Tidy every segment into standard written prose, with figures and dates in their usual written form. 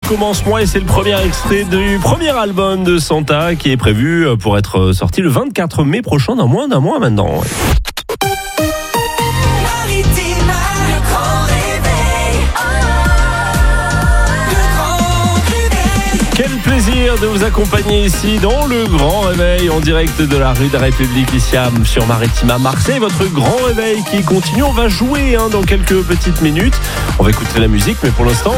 commence moi et c'est le premier extrait du premier album de Santa qui est prévu pour être sorti le 24 mai prochain, dans moins d'un mois maintenant. Quel plaisir de vous accompagner ici dans le Grand Réveil en direct de la rue de la République ici sur Maritima Marseille. Votre Grand Réveil qui continue. On va jouer dans quelques petites minutes. On va écouter la musique, mais pour l'instant...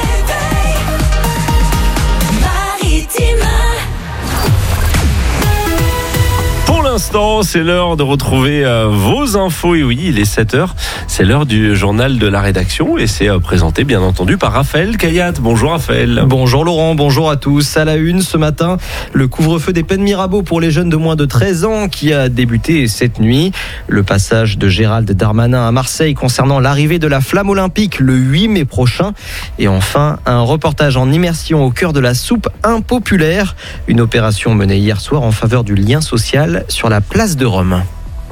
Pour l'instant, c'est l'heure de retrouver vos infos. Et oui, il est 7h. C'est l'heure du journal de la rédaction et c'est présenté bien entendu par Raphaël Kayat. Bonjour Raphaël. Bonjour Laurent, bonjour à tous. À la une ce matin, le couvre-feu des peines Mirabeau pour les jeunes de moins de 13 ans qui a débuté cette nuit. Le passage de Gérald Darmanin à Marseille concernant l'arrivée de la flamme olympique le 8 mai prochain. Et enfin, un reportage en immersion au cœur de la soupe impopulaire. Une opération menée hier soir en faveur du lien social sur la place de Rome.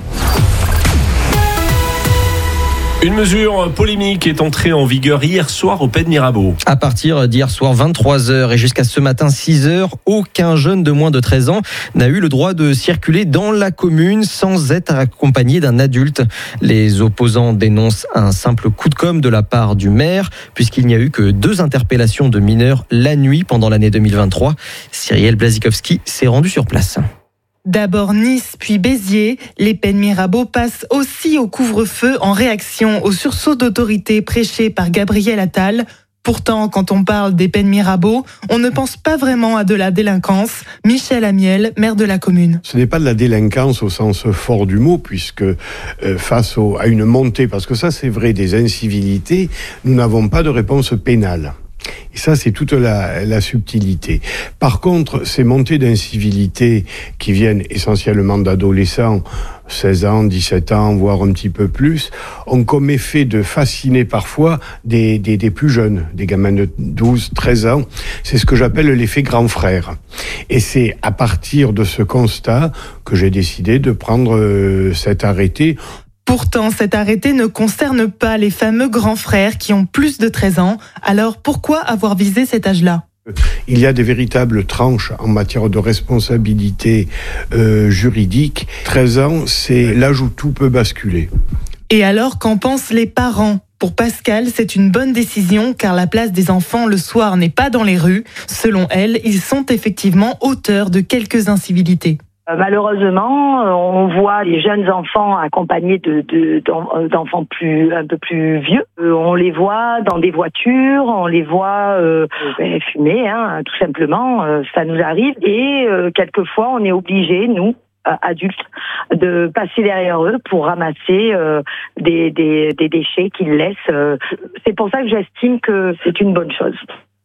Une mesure polémique est entrée en vigueur hier soir au Penn Mirabeau. À partir d'hier soir 23h et jusqu'à ce matin 6h, aucun jeune de moins de 13 ans n'a eu le droit de circuler dans la commune sans être accompagné d'un adulte. Les opposants dénoncent un simple coup de com' de la part du maire puisqu'il n'y a eu que 2 interpellations de mineurs la nuit pendant l'année 2023. Cyrielle Blazikowski s'est rendu sur place. D'abord Nice, puis Béziers, les Penn Mirabeau passent aussi au couvre-feu en réaction au sursaut d'autorité prêché par Gabriel Attal. Pourtant, quand on parle des Penn Mirabeau, on ne pense pas vraiment à de la délinquance. Michel Amiel, maire de la commune. Ce n'est pas de la délinquance au sens fort du mot, puisque face à une montée, parce que ça c'est vrai, des incivilités, nous n'avons pas de réponse pénale. Et ça, c'est toute la subtilité. Par contre, ces montées d'incivilité qui viennent essentiellement d'adolescents, 16 ans, 17 ans, voire un petit peu plus, ont comme effet de fasciner parfois des plus jeunes, des gamins de 12, 13 ans. C'est ce que j'appelle l'effet grand frère. Et c'est à partir de ce constat que j'ai décidé de prendre cet arrêté. Pourtant, cet arrêté ne concerne pas les fameux grands frères qui ont plus de 13 ans. Alors, pourquoi avoir visé cet âge-là ? Il y a des véritables tranches en matière de responsabilité juridique. 13 ans, c'est l'âge où tout peut basculer. Et alors, qu'en pensent les parents ? Pour Pascal, c'est une bonne décision car la place des enfants le soir n'est pas dans les rues. Selon elle, ils sont effectivement auteurs de quelques incivilités. Malheureusement, on voit les jeunes enfants accompagnés d'enfants un peu plus vieux. On les voit dans des voitures, on les voit fumer, tout simplement. Ça nous arrive et quelquefois on est obligés, nous, adultes, de passer derrière eux pour ramasser des déchets qu'ils laissent. C'est pour ça que j'estime que c'est une bonne chose.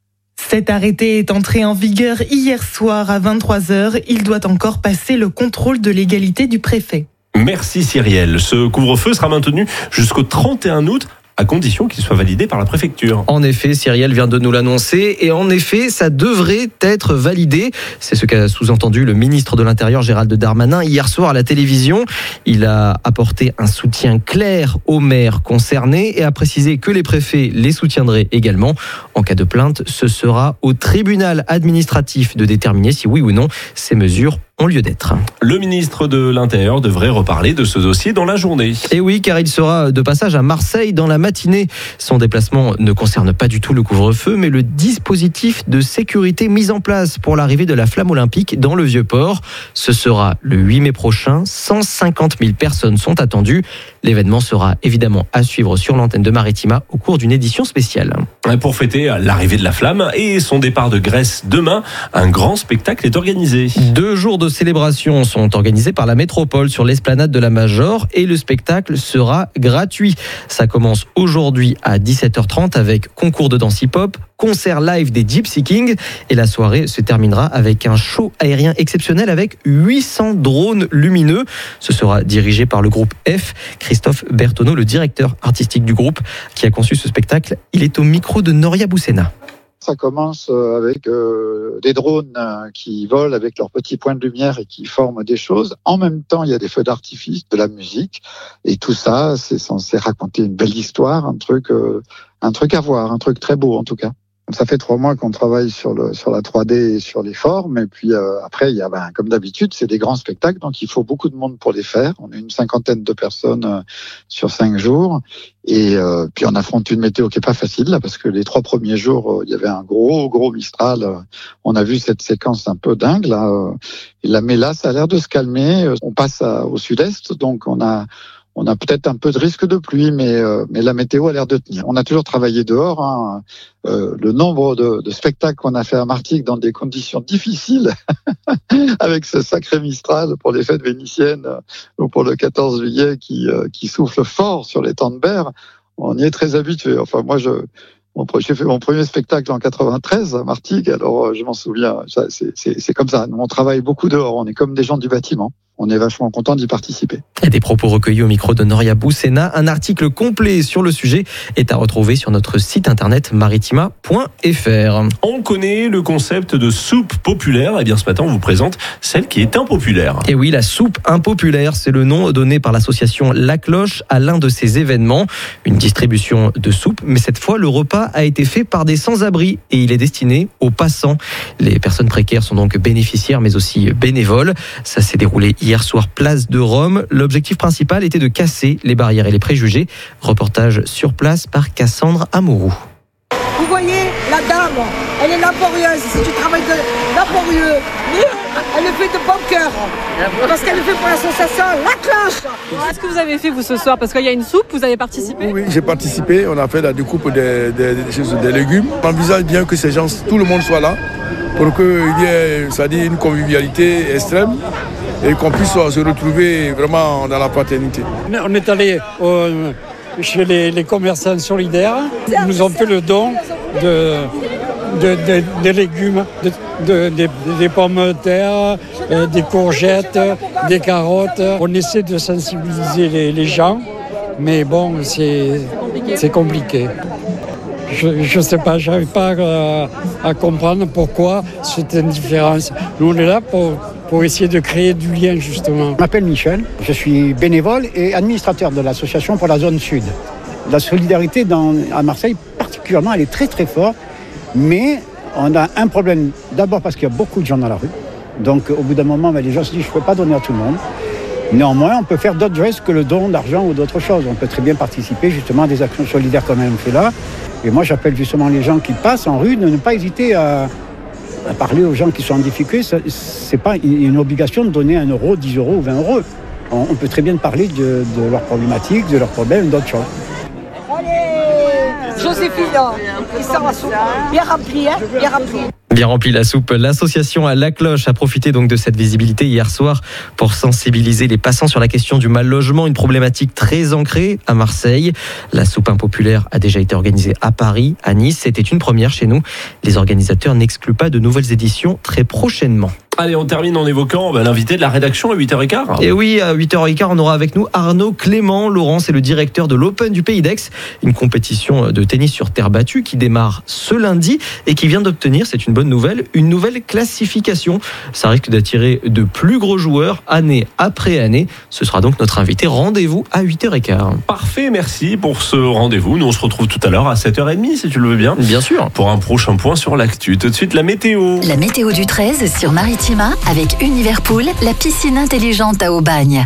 Cet arrêté est entré en vigueur hier soir à 23h. Il doit encore passer le contrôle de légalité du préfet. Merci Cyrielle. Ce couvre-feu sera maintenu jusqu'au 31 août. À condition qu'il soit validé par la préfecture. En effet, Cyrielle vient de nous l'annoncer et en effet, ça devrait être validé. C'est ce qu'a sous-entendu le ministre de l'Intérieur Gérald Darmanin hier soir à la télévision. Il a apporté un soutien clair aux maires concernés et a précisé que les préfets les soutiendraient également. En cas de plainte, ce sera au tribunal administratif de déterminer si oui ou non ces mesures ont lieu d'être. Le ministre de l'Intérieur devrait reparler de ce dossier dans la journée. Et oui, car il sera de passage à Marseille dans la matinée. Son déplacement ne concerne pas du tout le couvre-feu, mais le dispositif de sécurité mis en place pour l'arrivée de la flamme olympique dans le Vieux-Port. Ce sera le 8 mai prochain. 150 000 personnes sont attendues. L'événement sera évidemment à suivre sur l'antenne de Maritima au cours d'une édition spéciale. Pour fêter l'arrivée de la flamme et son départ de Grèce demain, un grand spectacle est organisé. 2 jours de célébration sont organisés par la métropole sur l'esplanade de la Major et le spectacle sera gratuit. Ça commence aujourd'hui à 17h30 avec concours de danse hip-hop, concert live des Gypsy Kings et la soirée se terminera avec un show aérien exceptionnel avec 800 drones lumineux. Ce sera dirigé par le groupe F. Christophe Bertonneau, le directeur artistique du groupe qui a conçu ce spectacle. Il est au micro de Noria Boussena. Ça commence avec des drones qui volent avec leurs petits points de lumière et qui forment des choses. En même temps, il y a des feux d'artifice, de la musique. Et tout ça, c'est censé raconter une belle histoire, un truc à voir, un truc très beau en tout cas. Ça fait 3 mois qu'on travaille sur la 3D et sur les formes. Et puis après, il y a, comme d'habitude, c'est des grands spectacles, donc il faut beaucoup de monde pour les faire. On est une 50aine de personnes sur 5 jours. Et puis on affronte une météo qui est pas facile là, parce que les 3 premiers jours, il y avait un gros Mistral. On a vu cette séquence un peu dingue là. Mais là, ça a l'air de se calmer. On passe au sud-est, donc on a peut-être un peu de risque de pluie, mais la météo a l'air de tenir. On a toujours travaillé dehors. Hein. Le nombre de spectacles qu'on a fait à Martigues dans des conditions difficiles, avec ce sacré Mistral pour les fêtes vénitiennes ou pour le 14 juillet qui souffle fort sur les temps de Berre, on y est très habitué. Enfin, moi, j'ai fait mon premier spectacle en 93 à Martigues, alors je m'en souviens. C'est comme ça. Nous, on travaille beaucoup dehors. On est comme des gens du bâtiment. On est vachement content d'y participer. Et des propos recueillis au micro de Noria Boussena. Un article complet sur le sujet est à retrouver sur notre site internet maritima.fr. On connaît le concept de soupe populaire. Eh bien, ce matin, on vous présente celle qui est impopulaire. Et oui, la soupe impopulaire, c'est le nom donné par l'association La Cloche à l'un de ses événements. Une distribution de soupe, mais cette fois, le repas a été fait par des sans-abri et il est destiné aux passants. Les personnes précaires sont donc bénéficiaires, mais aussi bénévoles. Ça s'est déroulé hier soir, place de Rome. L'objectif principal était de casser les barrières et les préjugés. Reportage sur place par Cassandre Amourou. Vous voyez, la dame, elle est laborieuse. C'est du travail de laborieux. Mais elle le fait de bon cœur. Parce qu'elle le fait pour l'association La Cloche. Qu'est-ce que vous avez fait, vous, ce soir? Parce qu'il y a une soupe, vous avez participé? Oui, j'ai participé. On a fait la découpe des légumes. On envisage bien que ces gens, tout le monde soit là pour qu'il y ait, c'est-à-dire une convivialité extrême et qu'on puisse se retrouver vraiment dans la fraternité. On est allé chez les commerçants solidaires. Ils nous ont fait le don des légumes, des pommes de terre, des courgettes, des carottes. On essaie de sensibiliser les gens, mais bon, c'est compliqué. Je ne sais pas, je n'arrive pas à comprendre pourquoi cette indifférence. Nous, on est là pour essayer de créer du lien, justement. Je m'appelle Michel, je suis bénévole et administrateur de l'association pour la zone sud. La solidarité à Marseille, particulièrement, elle est très très forte, mais on a un problème. D'abord parce qu'il y a beaucoup de gens dans la rue. Donc au bout d'un moment, les gens se disent je ne peux pas donner à tout le monde. Néanmoins, on peut faire d'autres gestes que le don d'argent ou d'autres choses. On peut très bien participer justement à des actions solidaires comme on fait là. Et moi, j'appelle justement les gens qui passent en rue de ne pas hésiter à parler aux gens qui sont en difficulté. Ce n'est pas une obligation de donner 1 euro, 10 euros ou 20 euros. On peut très bien parler de leurs problématiques, de leurs problèmes, d'autres choses. Allez, Joséphine, qui sort la soupe. Bien remplie, hein, bien remplie. Bien remplie la soupe. L'association à La Cloche a profité donc de cette visibilité hier soir pour sensibiliser les passants sur la question du mal logement, une problématique très ancrée à Marseille. La soupe impopulaire a déjà été organisée à Paris, à Nice. C'était une première chez nous. Les organisateurs n'excluent pas de nouvelles éditions très prochainement. Allez, on termine en évoquant l'invité de la rédaction à 8h15. Et oui, à 8h15, on aura avec nous Arnaud Clément. Laurent, c'est le directeur de l'Open du Pays d'Aix, une compétition de tennis sur terre battue qui démarre ce lundi et qui vient d'obtenir, c'est une bonne nouvelle, une nouvelle classification. Ça risque d'attirer de plus gros joueurs année après année. Ce sera donc notre invité. Rendez-vous à 8h15. Parfait, merci pour ce rendez-vous. Nous, on se retrouve tout à l'heure à 7h30, si tu le veux bien. Bien sûr. Pour un prochain point sur l'actu. Tout de suite, la météo. La météo du 13 sur Maritima avec Univerpool, la piscine intelligente à Aubagne.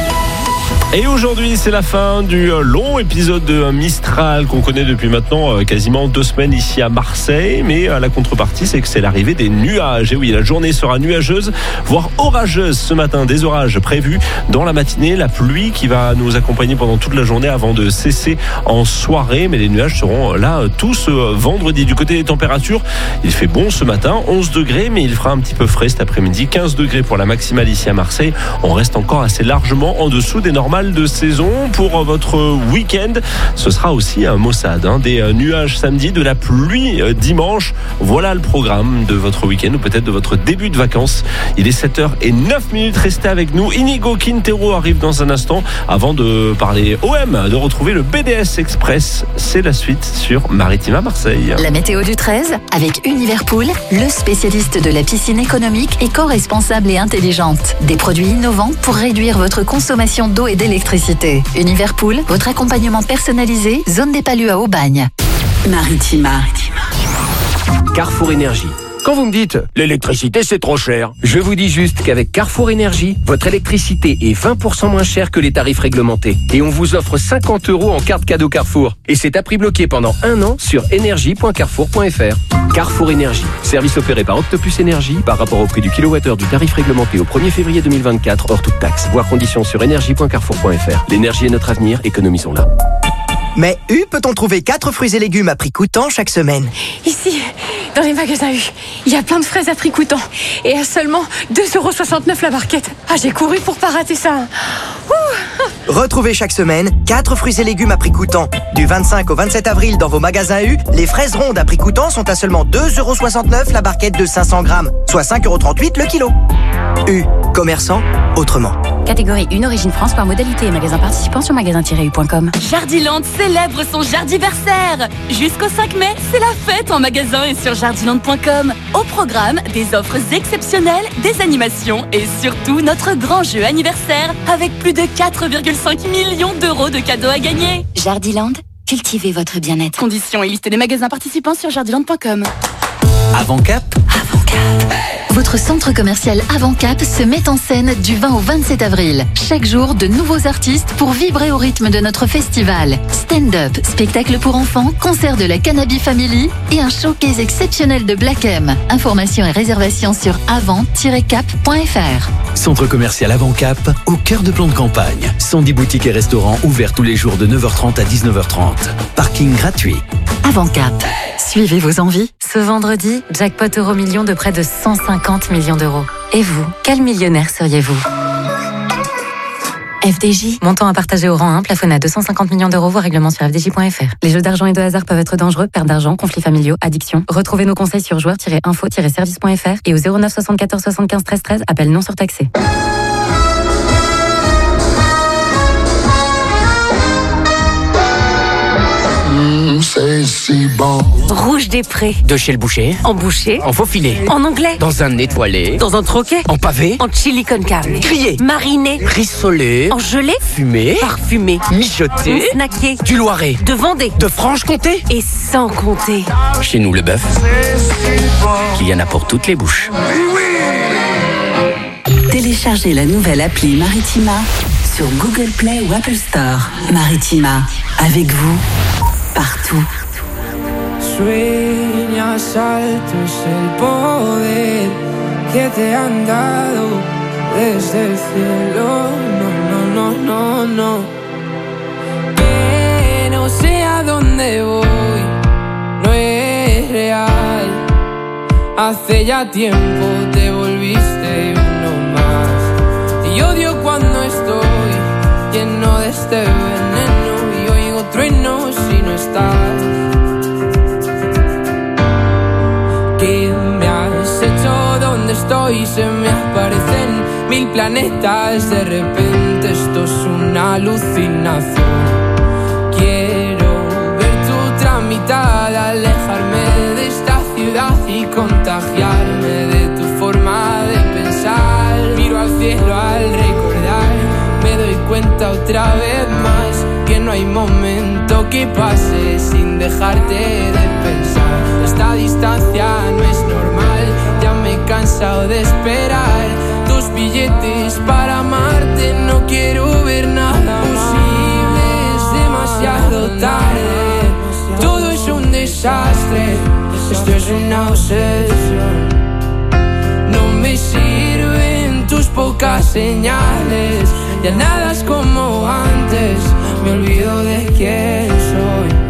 Et aujourd'hui, c'est la fin du long épisode de Mistral qu'on connaît depuis maintenant quasiment 2 semaines ici à Marseille. Mais la contrepartie, c'est que c'est l'arrivée des nuages. Et oui, la journée sera nuageuse, voire orageuse ce matin. Des orages prévus dans la matinée. La pluie qui va nous accompagner pendant toute la journée avant de cesser en soirée. Mais les nuages seront là tous vendredi. Du côté des températures, il fait bon ce matin, 11 degrés, mais il fera un petit peu frais cet après-midi. 15 degrés pour la maximale ici à Marseille. On reste encore assez largement en dessous des normales de saison. Pour votre week-end, ce sera aussi un maussade, des nuages samedi, de la pluie dimanche. Voilà le programme de votre week-end ou peut-être de votre début de vacances. Il est 7h09. Restez avec nous. Inigo Quintero arrive dans un instant avant de parler OM, de retrouver le BDS Express. C'est la suite sur Maritima Marseille. La météo du 13 avec Univerpool, le spécialiste de la piscine économique, éco-responsable et intelligente. Des produits innovants pour réduire votre consommation d'eau et d'électricité. Univerpool, votre accompagnement personnalisé, zone des Palus à Aubagne. Maritima. Carrefour Énergie. Quand vous me dites « l'électricité c'est trop cher », je vous dis juste qu'avec Carrefour Énergie, votre électricité est 20% moins chère que les tarifs réglementés. Et on vous offre 50 € en carte cadeau Carrefour. Et c'est à prix bloqué pendant 1 an sur énergie.carrefour.fr. Carrefour Énergie, service opéré par Octopus Énergie par rapport au prix du kilowattheure du tarif réglementé au 1er février 2024 hors toute taxe. Voir conditions sur énergie.carrefour.fr. L'énergie est notre avenir, économisons-la. Mais U, peut-on trouver 4 fruits et légumes à prix coûtant chaque semaine? Ici, dans les magasins U, il y a plein de fraises à prix coûtant. Et à seulement 2,69 € la barquette. Ah, j'ai couru pour pas rater ça. Ouh. Retrouvez chaque semaine 4 fruits et légumes à prix coûtant. Du 25 au 27 avril dans vos magasins U, les fraises rondes à prix coûtant sont à seulement 2,69 € la barquette de 500 grammes, soit 5,38 € le kilo. U, commerçant autrement. Catégorie 1, origine France par modalité et magasin participant sur magasin-u.com. Jardiland célèbre son jardiversaire. Jusqu'au 5 mai, c'est la fête en magasin et sur jardiland.com. Au programme, des offres exceptionnelles, des animations et surtout notre grand jeu anniversaire avec plus de 4,5 millions d'euros de cadeaux à gagner. Jardiland, cultivez votre bien-être. Conditions et liste des magasins participants sur jardiland.com. Avancap. Votre centre commercial Avancap se met en scène du 20 au 27 avril. Chaque jour, de nouveaux artistes pour vibrer au rythme de notre festival. Stand-up, spectacle pour enfants, concert de la Cannabis Family et un showcase exceptionnel de Black M. Informations et réservations sur avant-cap.fr. Centre commercial Avancap, au cœur de plan de campagne. 110 boutiques et restaurants ouverts tous les jours de 9h30 à 19h30. Parking gratuit. Avancap. Suivez vos envies. Ce vendredi, jackpot euro-million de près de 150 millions d'euros. Et vous, quel millionnaire seriez-vous ? FDJ, montant à partager au rang 1, plafonné à 250 millions d'euros, voire règlement sur fdj.fr. Les jeux d'argent et de hasard peuvent être dangereux, perte d'argent, conflits familiaux, addiction. Retrouvez nos conseils sur joueurs-info-service.fr et au 09 74 75 13 13, appel non surtaxé. C'est si bon. Rouge des Prés. De chez le boucher. En boucher. En faux filet. En anglais. Dans un étoilé. Dans un troquet. En pavé. En chili con carne. Grillé. Mariné. Rissolé. En gelée. Fumé. Parfumé. Mijoté. Snacké. Du Loiret. De Vendée. De Franche-Comté. Et sans compter. Chez nous, le bœuf, il y en a pour toutes les bouches. Téléchargez la nouvelle appli Maritima sur Google Play ou Apple Store. Maritima, avec vous, partout. Sueñas alto es el poder que te han dado desde el cielo. No. Que no sé a dónde voy, no es real. Hace ya tiempo te volviste uno más. Y odio cuando estoy lleno de este veneno y oigo truenos si no estás. ¿Qué me has hecho? ¿Dónde estoy? Se me aparecen 1000 planetas. De repente esto es una alucinación. Quiero ver tu tramitada, alejarme de esta ciudad y contagiarme de tu forma de pensar. Miro al cielo al recordar, me doy cuenta otra vez más que no hay momento que pase sin dejarte de pensar. Esta distancia no es normal, ya me he cansado de esperar tus billetes para amarte. No quiero ver nada posible, es demasiado tarde. Todo es un desastre, esto es una obsesión. No me sirven tus pocas señales, ya nada es como antes, me olvido de quién soy.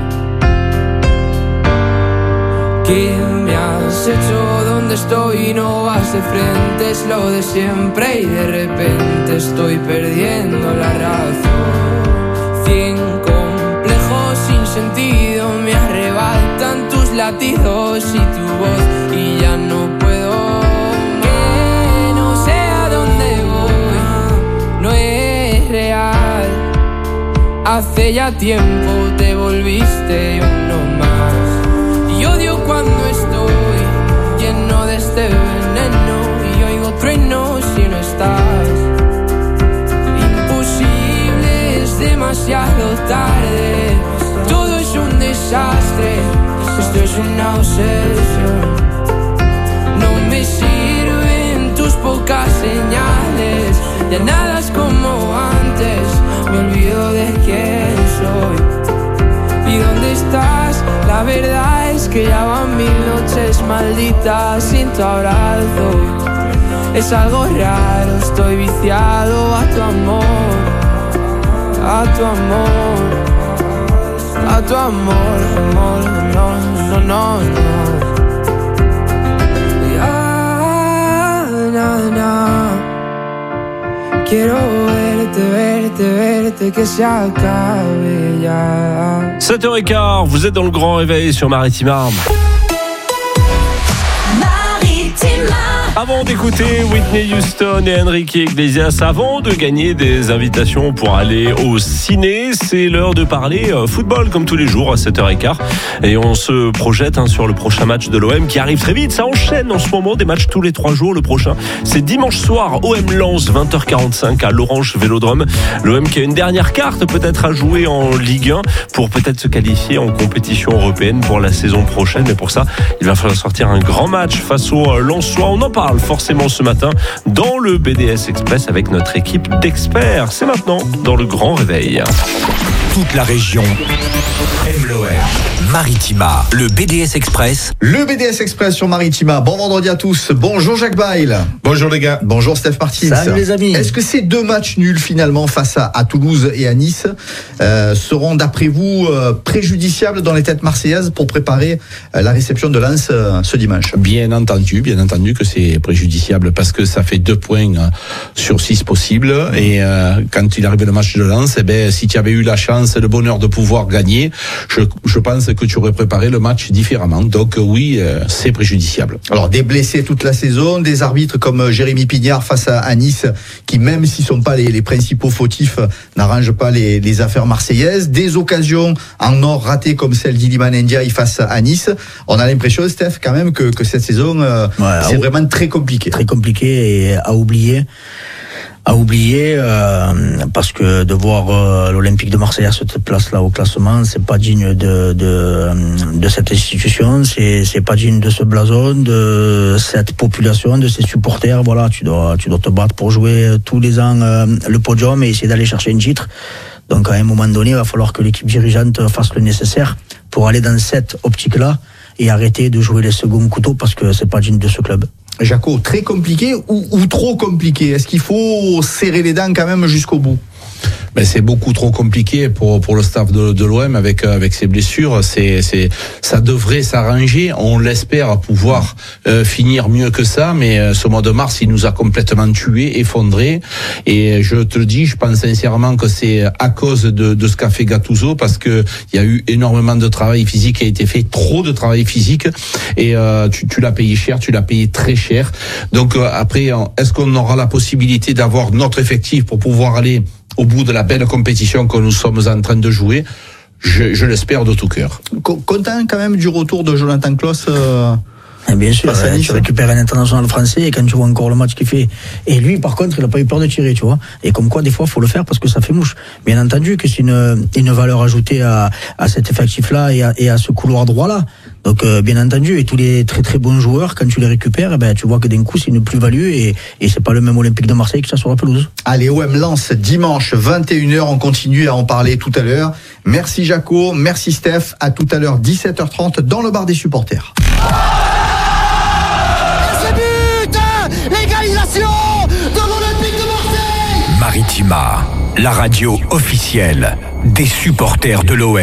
¿Qué me has hecho? ¿Dónde estoy? No vas de frente, es lo de siempre y de repente estoy perdiendo la razón. 100 complejos sin sentido me arrebatan tus latidos y tu voz y ya no puedo. Que no sé a dónde voy, no es real. Hace ya tiempo te volviste uno más. Y odio cuando estoy lleno de este veneno y oigo truenos si no estás. Imposible, es demasiado tarde. Todo es un desastre, Esto es una obsesión. No me sirven tus pocas señales. Ya nada es como antes. Me olvido de quién soy. ¿Y dónde estás? La verdad es que ya van 1000 noches malditas sin tu abrazo. Es algo raro, estoy viciado a tu amor. A tu amor. A tu amor, amor, no, no, no, no. Quiero verte, que se acabe ya. 7h15, vous êtes dans le grand réveil sur Maritima. Avant d'écouter Whitney Houston et Enrique Iglesias, avant de gagner des invitations pour aller au ciné, c'est l'heure de parler football comme tous les jours à 7h15. Et on se projette sur le prochain match de l'OM qui arrive très vite. Ça enchaîne en ce moment des matchs tous les 3 jours. Le prochain, c'est dimanche soir, OM Lens, 20h45 à l'Orange Vélodrome. L'OM qui a une dernière carte peut-être à jouer en Ligue 1 pour peut-être se qualifier en compétition européenne pour la saison prochaine. Mais pour ça, il va falloir sortir un grand match face au Lensois. On en parle forcément ce matin dans le BDS Express avec notre équipe d'experts. C'est maintenant dans le Grand Réveil. Toute la région aime l'OM. Maritima, le BDS Express. Le BDS Express sur Maritima. Bon vendredi à tous. Bonjour Jacques Bail. Bonjour les gars. Bonjour Steph Martins. Salut les amis. Est-ce que ces 2 matchs nuls finalement face à Toulouse et à Nice seront d'après vous préjudiciables dans les têtes marseillaises pour préparer la réception de Lens ce dimanche? Bien entendu que c'est préjudiciable parce que ça fait 2 points sur 6 possibles et quand il arrive le match de Lens, si tu avais eu la chance et le bonheur de pouvoir gagner, je pense que tu aurais préparé le match différemment. Donc oui, c'est préjudiciable. Alors des blessés toute la saison, des arbitres comme Jérémy Pignard face à Nice qui même s'ils sont pas les principaux fautifs n'arrangent pas les affaires marseillaises, des occasions en or ratées comme celle d'Iliman Ndiaye face à Nice. On a l'impression Steph quand même que cette saison c'est vraiment très compliqué. Très compliqué et à oublier parce que de voir l'Olympique de Marseille à cette place-là au classement, c'est pas digne de cette institution, c'est pas digne de ce blason, de cette population, de ces supporters. Voilà, tu dois te battre pour jouer tous les ans le podium et essayer d'aller chercher un titre. Donc à un moment donné, il va falloir que l'équipe dirigeante fasse le nécessaire pour aller dans cette optique-là et arrêter de jouer les seconds couteaux parce que c'est pas digne de ce club. Jaco, très compliqué ou trop compliqué? Est-ce qu'il faut serrer les dents quand même jusqu'au bout? C'est beaucoup trop compliqué pour le staff de l'OM avec ses blessures. Ça devrait s'arranger. On l'espère pouvoir finir mieux que ça, mais ce mois de mars, il nous a complètement tués, effondrés. Et je te le dis, je pense sincèrement que c'est à cause de ce qu'a fait Gattuso, parce que il y a eu énormément de travail physique qui a été fait, trop de travail physique, et tu l'as payé cher, tu l'as payé très cher. Donc après, est-ce qu'on aura la possibilité d'avoir notre effectif pour pouvoir aller au bout de la belle compétition que nous sommes en train de jouer? Je l'espère de tout cœur. Content quand même du retour de Jonathan Klaus bien sûr, tu récupères un international français et quand tu vois encore le match qu'il fait. Et lui, par contre, il n'a pas eu peur de tirer, tu vois. Et comme quoi, des fois, il faut le faire parce que ça fait mouche. Bien entendu que c'est une valeur ajoutée à cet effectif-là et à ce couloir droit-là. Donc, bien entendu, et tous les très très bons joueurs, quand tu les récupères, tu vois que d'un coup, c'est une plus-value et c'est pas le même Olympique de Marseille que ça sur la pelouse. Allez, OM Lens, dimanche, 21h, on continue à en parler tout à l'heure. Merci Jaco, merci Steph, à tout à l'heure, 17h30, dans le bar des supporters. L'égalisation de l'Olympique de Marseille. Maritima, la radio officielle des supporters de l'OM.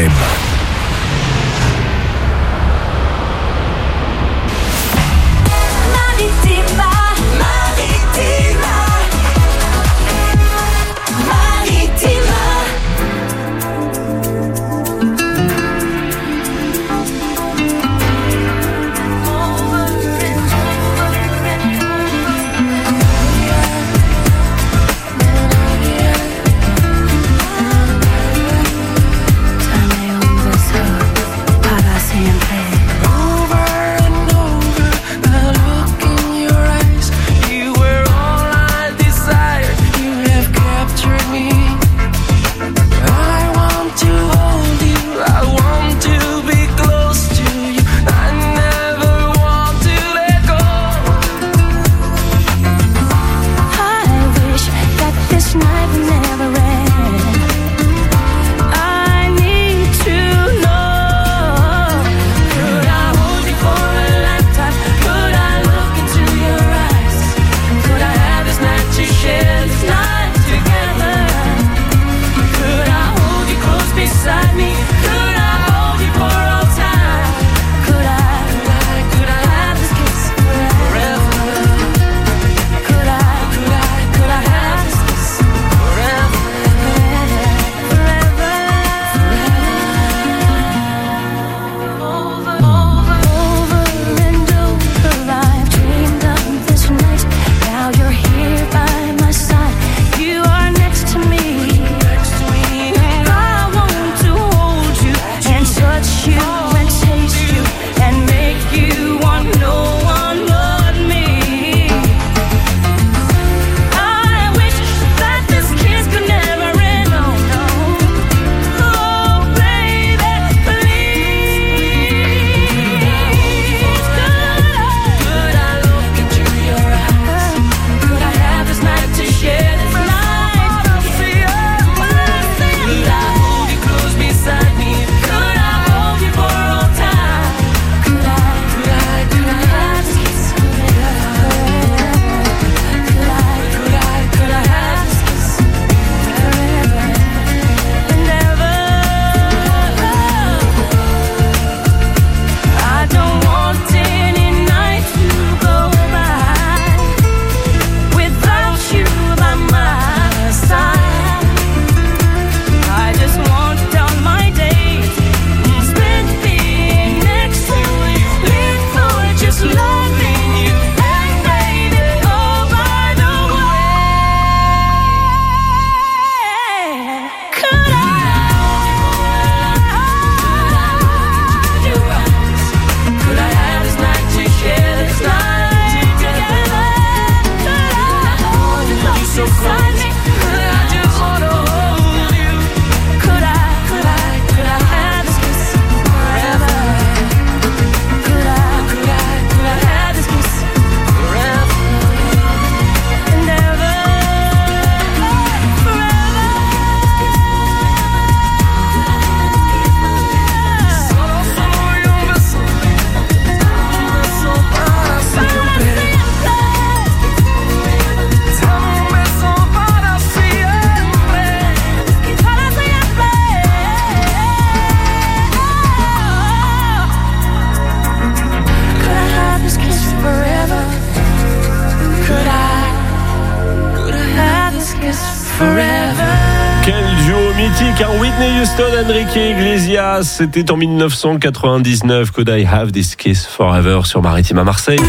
mythique, hein, Whitney Houston, Enrique Iglesias. C'était en 1999. Could I Have This Kiss Forever sur Maritime à Marseille.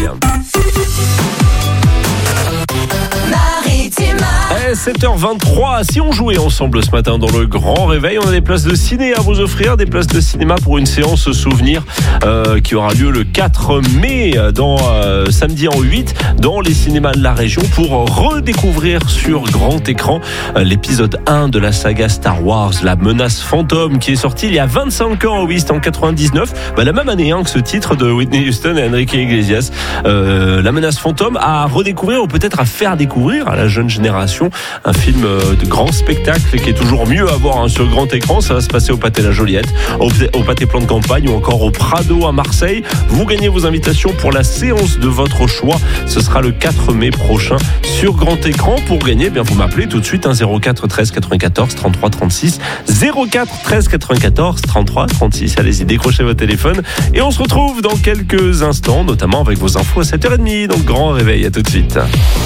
7h23, si on jouait ensemble ce matin dans le grand réveil, on a des places de ciné à vous offrir, des places de cinéma pour une séance souvenir qui aura lieu le 4 mai, samedi en 8, dans les cinémas de la région pour redécouvrir sur grand écran l'épisode 1 de la saga Star Wars, La Menace Fantôme, qui est sorti il y a 25 ans, oui, c'était en 99, la même année que ce titre de Whitney Houston et Enrique Iglesias. La Menace Fantôme à redécouvrir ou peut-être à faire découvrir à la jeune génération un film de grand spectacle qui est toujours mieux à voir sur grand écran. Ça va se passer au Pâté La Joliette, au Pâté Plan de Campagne ou encore au Prado à Marseille. Vous gagnez vos invitations pour la séance de votre choix. Ce sera le 4 mai prochain sur grand écran. Pour gagner, vous m'appelez tout de suite 04 13 94 33 36 04 13 94 33 36. Allez-y, décrochez votre téléphone et on se retrouve dans quelques instants, notamment avec vos infos à 7h30 dans le grand réveil. À tout de suite.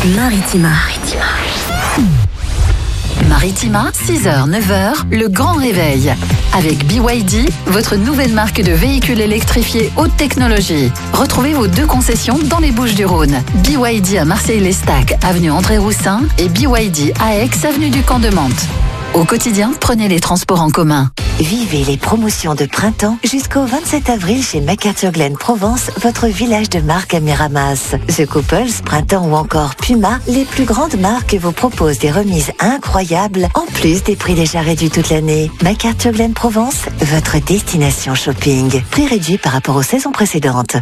Maritima, 6h, 9h, le grand réveil. Avec BYD, votre nouvelle marque de véhicules électrifiés haute technologie. Retrouvez vos 2 concessions dans les Bouches-du-Rhône. BYD à Marseille-l'Estac, avenue André Roussin, et BYD à Aix, avenue du Camp de Mantes. Au quotidien, prenez les transports en commun. Vivez les promotions de printemps jusqu'au 27 avril chez McArthurGlen Provence, votre village de marque à Miramas. The Couples, Printemps ou encore Puma, les plus grandes marques vous proposent des remises incroyables en plus des prix déjà réduits toute l'année. McArthurGlen Provence, votre destination shopping. Prix réduit par rapport aux saisons précédentes.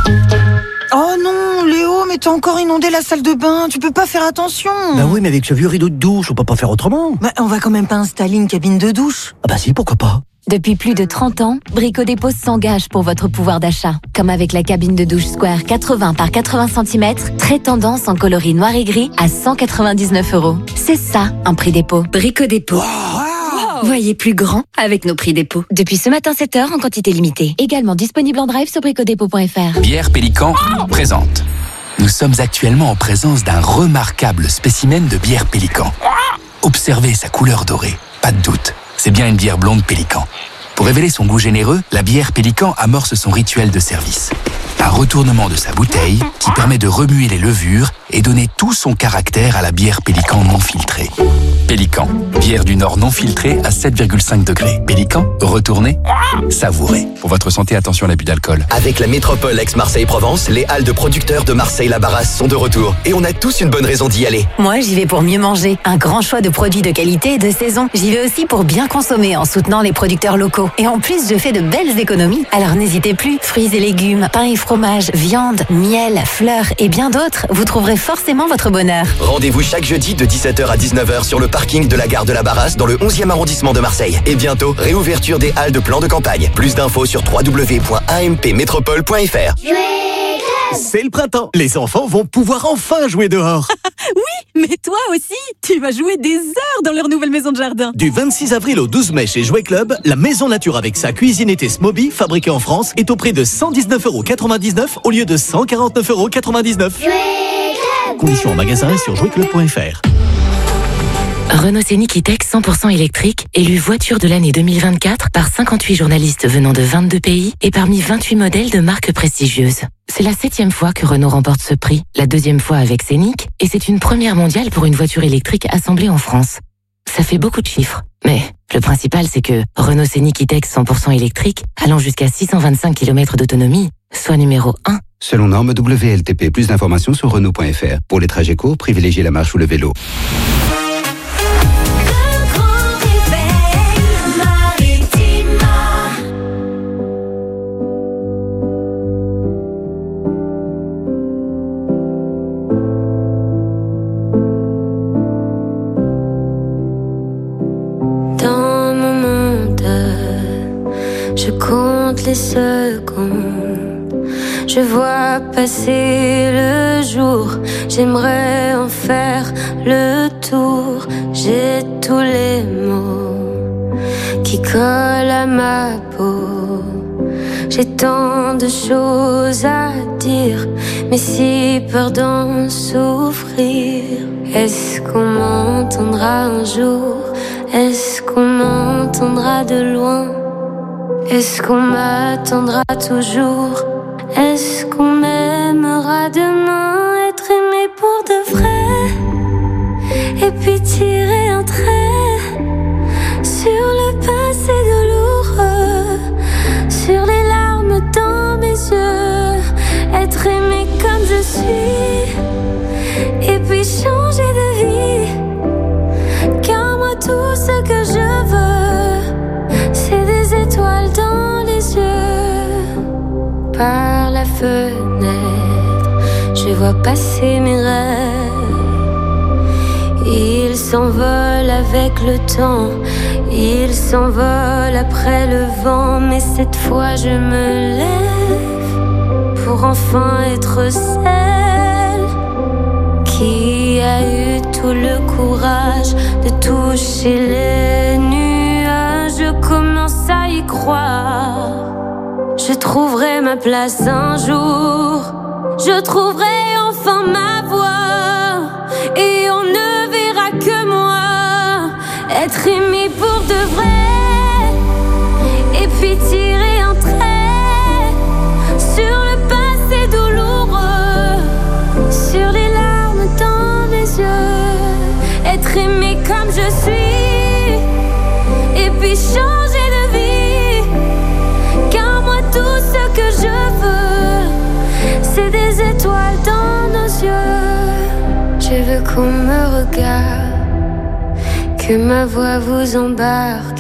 Oh non, Léo, mais t'as encore inondé la salle de bain, tu peux pas faire attention. Bah oui, mais avec ce vieux rideau de douche, on peut pas faire autrement. Bah, on va quand même pas installer une cabine de douche. Ah bah si, pourquoi pas. Depuis plus de 30 ans, Brico Dépôt s'engage pour votre pouvoir d'achat. Comme avec la cabine de douche Square 80 par 80 cm, très tendance en coloris noir et gris à 199 €. C'est ça, un prix dépôt. Brico Dépôt. Wow. Voyez plus grand avec nos prix dépôt. Depuis ce matin 7h en quantité limitée. Également disponible en drive sur bricodépôt.fr. Bière Pélican présente. Nous sommes actuellement en présence d'un remarquable spécimen de bière Pélican. Observez sa couleur dorée. Pas de doute, c'est bien une bière blonde Pélican. Pour révéler son goût généreux, la bière Pélican amorce son rituel de service. Un retournement de sa bouteille qui permet de remuer les levures et donner tout son caractère à la bière Pélican non filtrée. Pélican, bière du Nord non filtrée à 7,5 degrés. Pélican, retournez, savourez. Pour votre santé, attention à l'abus d'alcool. Avec la métropole Aix-Marseille-Provence, les halles de producteurs de Marseille-la-Barrasse sont de retour. Et on a tous une bonne raison d'y aller. Moi, j'y vais pour mieux manger. Un grand choix de produits de qualité et de saison. J'y vais aussi pour bien consommer en soutenant les producteurs locaux. Et en plus, je fais de belles économies. Alors n'hésitez plus. Fruits et légumes, pain et fromage, viande, miel, fleurs et bien d'autres. Vous trouverez forcément votre bonheur. Rendez-vous chaque jeudi de 17h à 19h sur le parking de la gare de la Barrasse dans le 11e arrondissement de Marseille. Et bientôt, réouverture des halles de plan de campagne. Plus d'infos sur www.ampmétropole.fr. C'est le printemps. Les enfants vont pouvoir enfin jouer dehors. Oui, mais toi aussi, tu vas jouer des heures dans leur nouvelle maison de jardin. Du 26 avril au 12 mai chez Jouet Club, la maison nature avec sa cuisine été Smoby, fabriquée en France, est au prix de 119,99 € au lieu de 149,99 €. Conditions en magasin et sur jouetclub.fr. Renault Scénic E-Tech 100% électrique, élu voiture de l'année 2024 par 58 journalistes venant de 22 pays et parmi 28 modèles de marques prestigieuses. C'est la 7e fois que Renault remporte ce prix, la 2e fois avec Scénic, et c'est une première mondiale pour une voiture électrique assemblée en France. Ça fait beaucoup de chiffres, mais le principal c'est que Renault Scénic E-Tech 100% électrique, allant jusqu'à 625 km d'autonomie, soit numéro 1. Selon norme WLTP, plus d'informations sur Renault.fr. Pour les trajets courts, privilégiez la marche ou le vélo. Je compte les secondes, je vois passer le jour, j'aimerais en faire le tour, j'ai tous les mots qui collent à ma peau, j'ai tant de choses à dire, mais si peur d'en souffrir, est-ce qu'on m'entendra un jour? Est-ce qu'on m'entendra de loin? Est-ce qu'on m'attendra toujours? Est-ce qu'on m'aimera demain? Être aimé pour de vrai, et puis tirer un trait sur le passé douloureux, sur les larmes dans mes yeux. Être aimé comme je suis, et puis changer de vie. Car moi tout ce que je veux, c'est des étoiles dans les yeux. Par la fenêtre, je vois passer mes rêves. Ils s'envolent avec le temps, ils s'envolent après le vent. Mais cette fois je me lève pour enfin être celle qui a eu tout le courage de toucher les nuages. Je commence à y croire. Je trouverai ma place un jour. Je trouverai enfin ma voie. Et on ne verra que moi. Être aimé pour de vrai. Et puis tirer un trait sur le passé douloureux, sur les larmes dans les yeux. Être aimé comme je suis, et puis changer de vie. Car moi tout ce que je veux, c'est des étoiles dans nos yeux. Je veux qu'on me regarde, que ma voix vous embarque.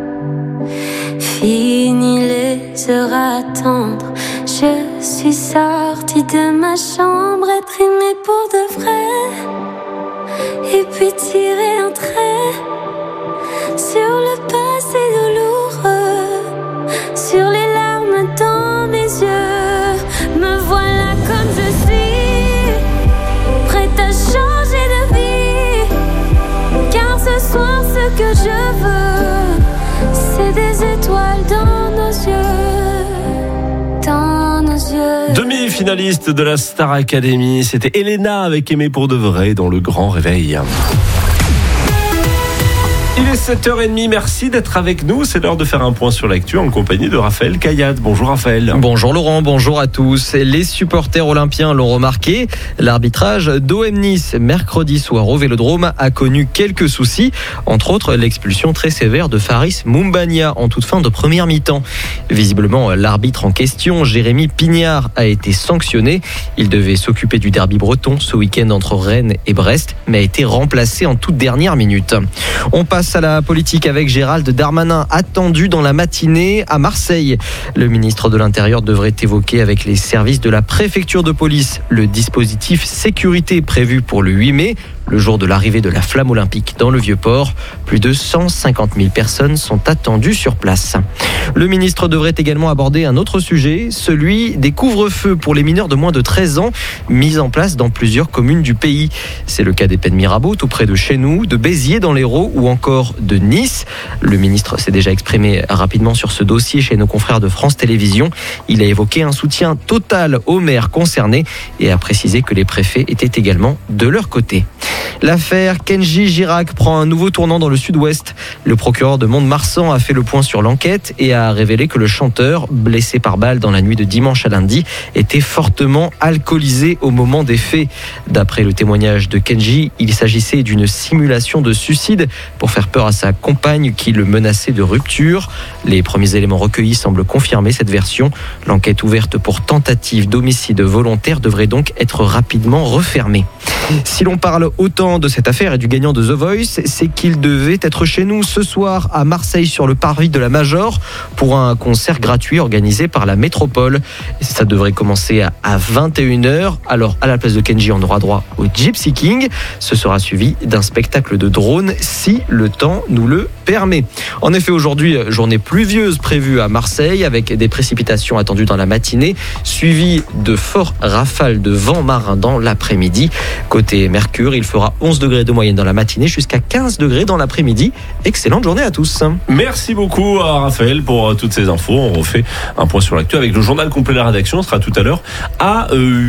Fini les heures à attendre, je suis sortie de ma chambre. Être aimée pour de vrai, et puis tirer un trait sur le passé douloureux, sur les larmes dans mes yeux. Me voilà comme je suis, prête à changer de vie. Car ce soir ce que je veux, c'est des étoiles dans nos yeux, dans nos yeux. Demi-finaliste de la Star Academy, c'était Elena avec Aimé pour de vrai dans le Grand Réveil. Il est 7h30, merci d'être avec nous. C'est l'heure de faire un point sur l'actu en compagnie de Raphaël Cayade. Bonjour Raphaël. Bonjour Laurent, bonjour à tous. Les supporters olympiens l'ont remarqué. L'arbitrage d'OM Nice mercredi soir au Vélodrome a connu quelques soucis. Entre autres, l'expulsion très sévère de Faris Moumbagna en toute fin de première mi-temps. Visiblement, l'arbitre en question, Jérémy Pignard, a été sanctionné. Il devait s'occuper du derby breton ce week-end entre Rennes et Brest, mais a été remplacé en toute dernière minute. On passe à la politique avec Gérald Darmanin, attendu dans la matinée à Marseille. Le ministre de l'Intérieur devrait évoquer avec les services de la préfecture de police le dispositif sécurité prévu pour le 8 mai, le jour de l'arrivée de la flamme olympique dans le Vieux-Port. Plus de 150 000 personnes sont attendues sur place. Le ministre devrait également aborder un autre sujet, celui des couvre-feux pour les mineurs de moins de 13 ans, mis en place dans plusieurs communes du pays. C'est le cas des Pennes Mirabeau, tout près de chez nous, de Béziers dans l'Hérault ou encore de Nice. Le ministre s'est déjà exprimé rapidement sur ce dossier chez nos confrères de France Télévisions. Il a évoqué un soutien total aux maires concernés et a précisé que les préfets étaient également de leur côté. L'affaire Kenji Girac prend un nouveau tournant dans le sud-ouest. Le procureur de Mont-de-Marsan a fait le point sur l'enquête et a révélé que le chanteur, blessé par balle dans la nuit de dimanche à lundi, était fortement alcoolisé au moment des faits. D'après le témoignage de Kenji, il s'agissait d'une simulation de suicide pour faire peur à sa compagne qui le menaçait de rupture. Les premiers éléments recueillis semblent confirmer cette version. L'enquête ouverte pour tentative d'homicide volontaire devrait donc être rapidement refermée. Si l'on parle autant de cette affaire et du gagnant de The Voice, c'est qu'il devait être chez nous ce soir à Marseille sur le parvis de la Major pour un concert gratuit organisé par la Métropole. Ça devrait commencer à 21h. Alors à la place de Kenji, on aura droit au Gypsy King. Ce sera suivi d'un spectacle de drone si le temps nous le permet. En effet, aujourd'hui, journée pluvieuse prévue à Marseille avec des précipitations attendues dans la matinée, suivies de forts rafales de vent marin dans l'après-midi. Côté Mercure, il fera 11 degrés de moyenne dans la matinée jusqu'à 15 degrés dans l'après-midi. Excellente journée à tous. Merci beaucoup à Raphaël pour toutes ces infos. On refait un point sur l'actu avec le journal complet de la rédaction. Ce sera tout à l'heure à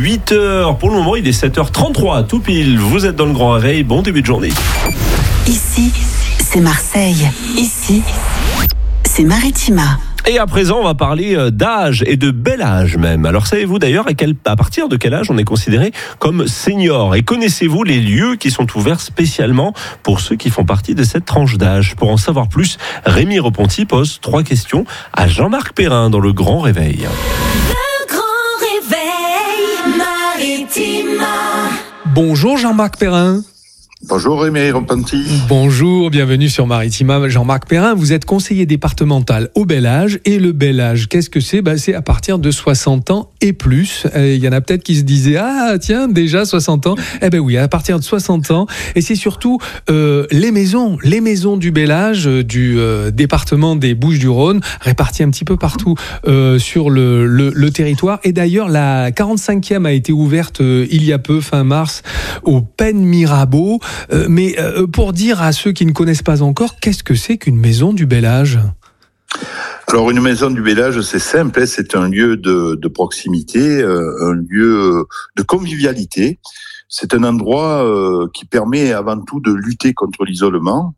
8h. Pour le moment, il est 7h33 tout pile. Vous êtes dans le Grand Réveil. Bon début de journée. Ici, c'est Marseille. Ici, c'est Maritima. Et à présent, on va parler d'âge et de bel âge même. Alors savez-vous d'ailleurs à partir de quel âge on est considéré comme senior? Et connaissez-vous les lieux qui sont ouverts spécialement pour ceux qui font partie de cette tranche d'âge? Pour en savoir plus, Rémi Reponti pose 3 questions à Jean-Marc Perrin dans Le Grand Réveil. Le Grand Réveil Maritima. Bonjour Jean-Marc Perrin. Bonjour Rémi Repentis. Bonjour, bienvenue sur Maritima. Jean-Marc Perrin, vous êtes conseiller départemental au bel âge. Et le bel âge, qu'est-ce que c'est? C'est à partir de 60 ans et plus. Il y en a peut-être qui se disaient, ah tiens, déjà 60 ans. Eh ben oui, à partir de 60 ans. Et c'est surtout les maisons du bel âge du département des Bouches-du-Rhône, réparties un petit peu partout sur le territoire. Et d'ailleurs, la 45e a été ouverte il y a peu, fin mars, au Pen Mirabeau. Mais pour dire à ceux qui ne connaissent pas encore, qu'est-ce que c'est qu'une maison du bel âge? Alors une maison du bel âge, c'est simple, c'est un lieu de proximité, un lieu de convivialité. C'est un endroit qui permet avant tout de lutter contre l'isolement.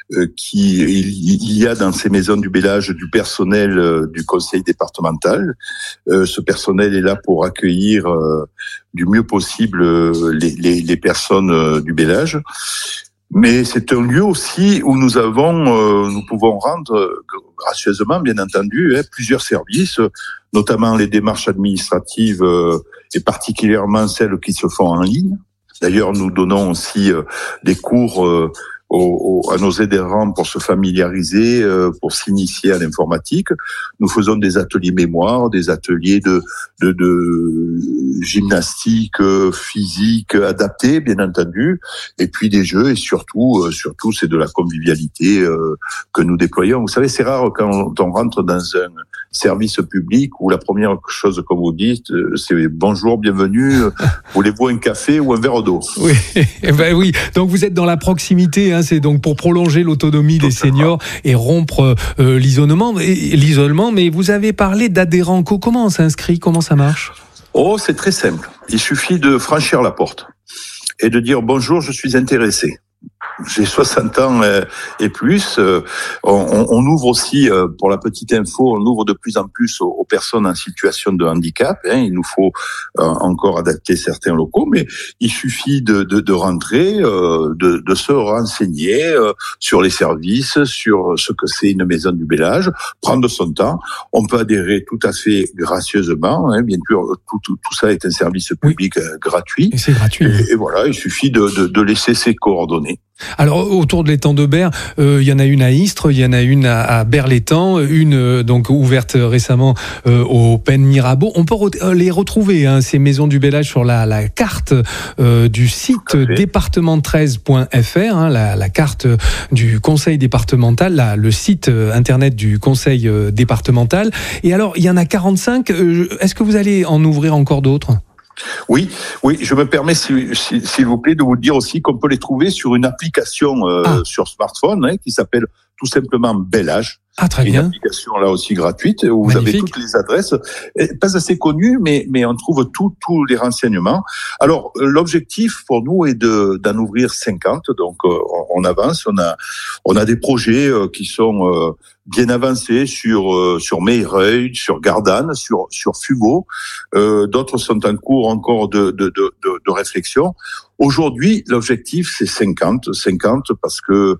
Il y a dans ces maisons du bel âge du personnel du conseil départemental. Ce personnel est là pour accueillir du mieux possible les personnes du bel âge. Mais c'est un lieu aussi où nous pouvons rendre gracieusement, bien entendu, plusieurs services, notamment les démarches administratives et particulièrement celles qui se font en ligne. D'ailleurs, nous donnons aussi des cours à nos adhérents pour se familiariser, pour s'initier à l'informatique. Nous faisons des ateliers mémoire, des ateliers de gymnastique physique adaptés, bien entendu, et puis des jeux, et surtout c'est de la convivialité que nous déployons. Vous savez, c'est rare quand on rentre dans un service public où la première chose que vous dites, c'est bonjour, bienvenue, voulez-vous un café ou un verre d'eau? Oui, ben oui. Donc vous êtes dans la proximité, c'est donc pour prolonger l'autonomie des seniors et rompre l'isolement. Mais vous avez parlé d'adhérents. Comment on s'inscrit? Comment ça marche? Oh, c'est très simple. Il suffit de franchir la porte et de dire bonjour, je suis intéressé. J'ai 60 ans et plus. On ouvre aussi, pour la petite info, on ouvre de plus en plus aux personnes en situation de handicap. Il nous faut encore adapter certains locaux, mais il suffit de rentrer, de se renseigner sur les services, sur ce que c'est une maison du bel âge, prendre son temps. On peut adhérer tout à fait gracieusement. Bien sûr, tout ça est un service public gratuit. Et c'est gratuit. Et voilà, il suffit de laisser ses coordonnées. Alors autour de l'étang de Berre, il y en a une à Istres, il y en a une à Berre-l'Étang, une donc ouverte récemment au Pen Mirabeau. On peut les retrouver ces maisons du bel âge sur la carte du site département13.fr, la carte du conseil départemental, le site internet du conseil départemental. Et alors il y en a 45. Est-ce que vous allez en ouvrir encore d'autres? Oui, je me permets, s'il vous plaît, de vous dire aussi qu'on peut les trouver sur une application sur smartphone qui s'appelle tout simplement Bel Âge. Ah, très bien. Une application là aussi gratuite où vous avez toutes les adresses, pas assez connues, mais on trouve tous les renseignements. Alors l'objectif pour nous est d'en ouvrir 50, donc on avance. On a des projets qui sont bien avancés sur Meyreuil, sur Gardanne, sur Fumeaux. D'autres sont en cours encore de réflexion. Aujourd'hui, l'objectif c'est 50 parce que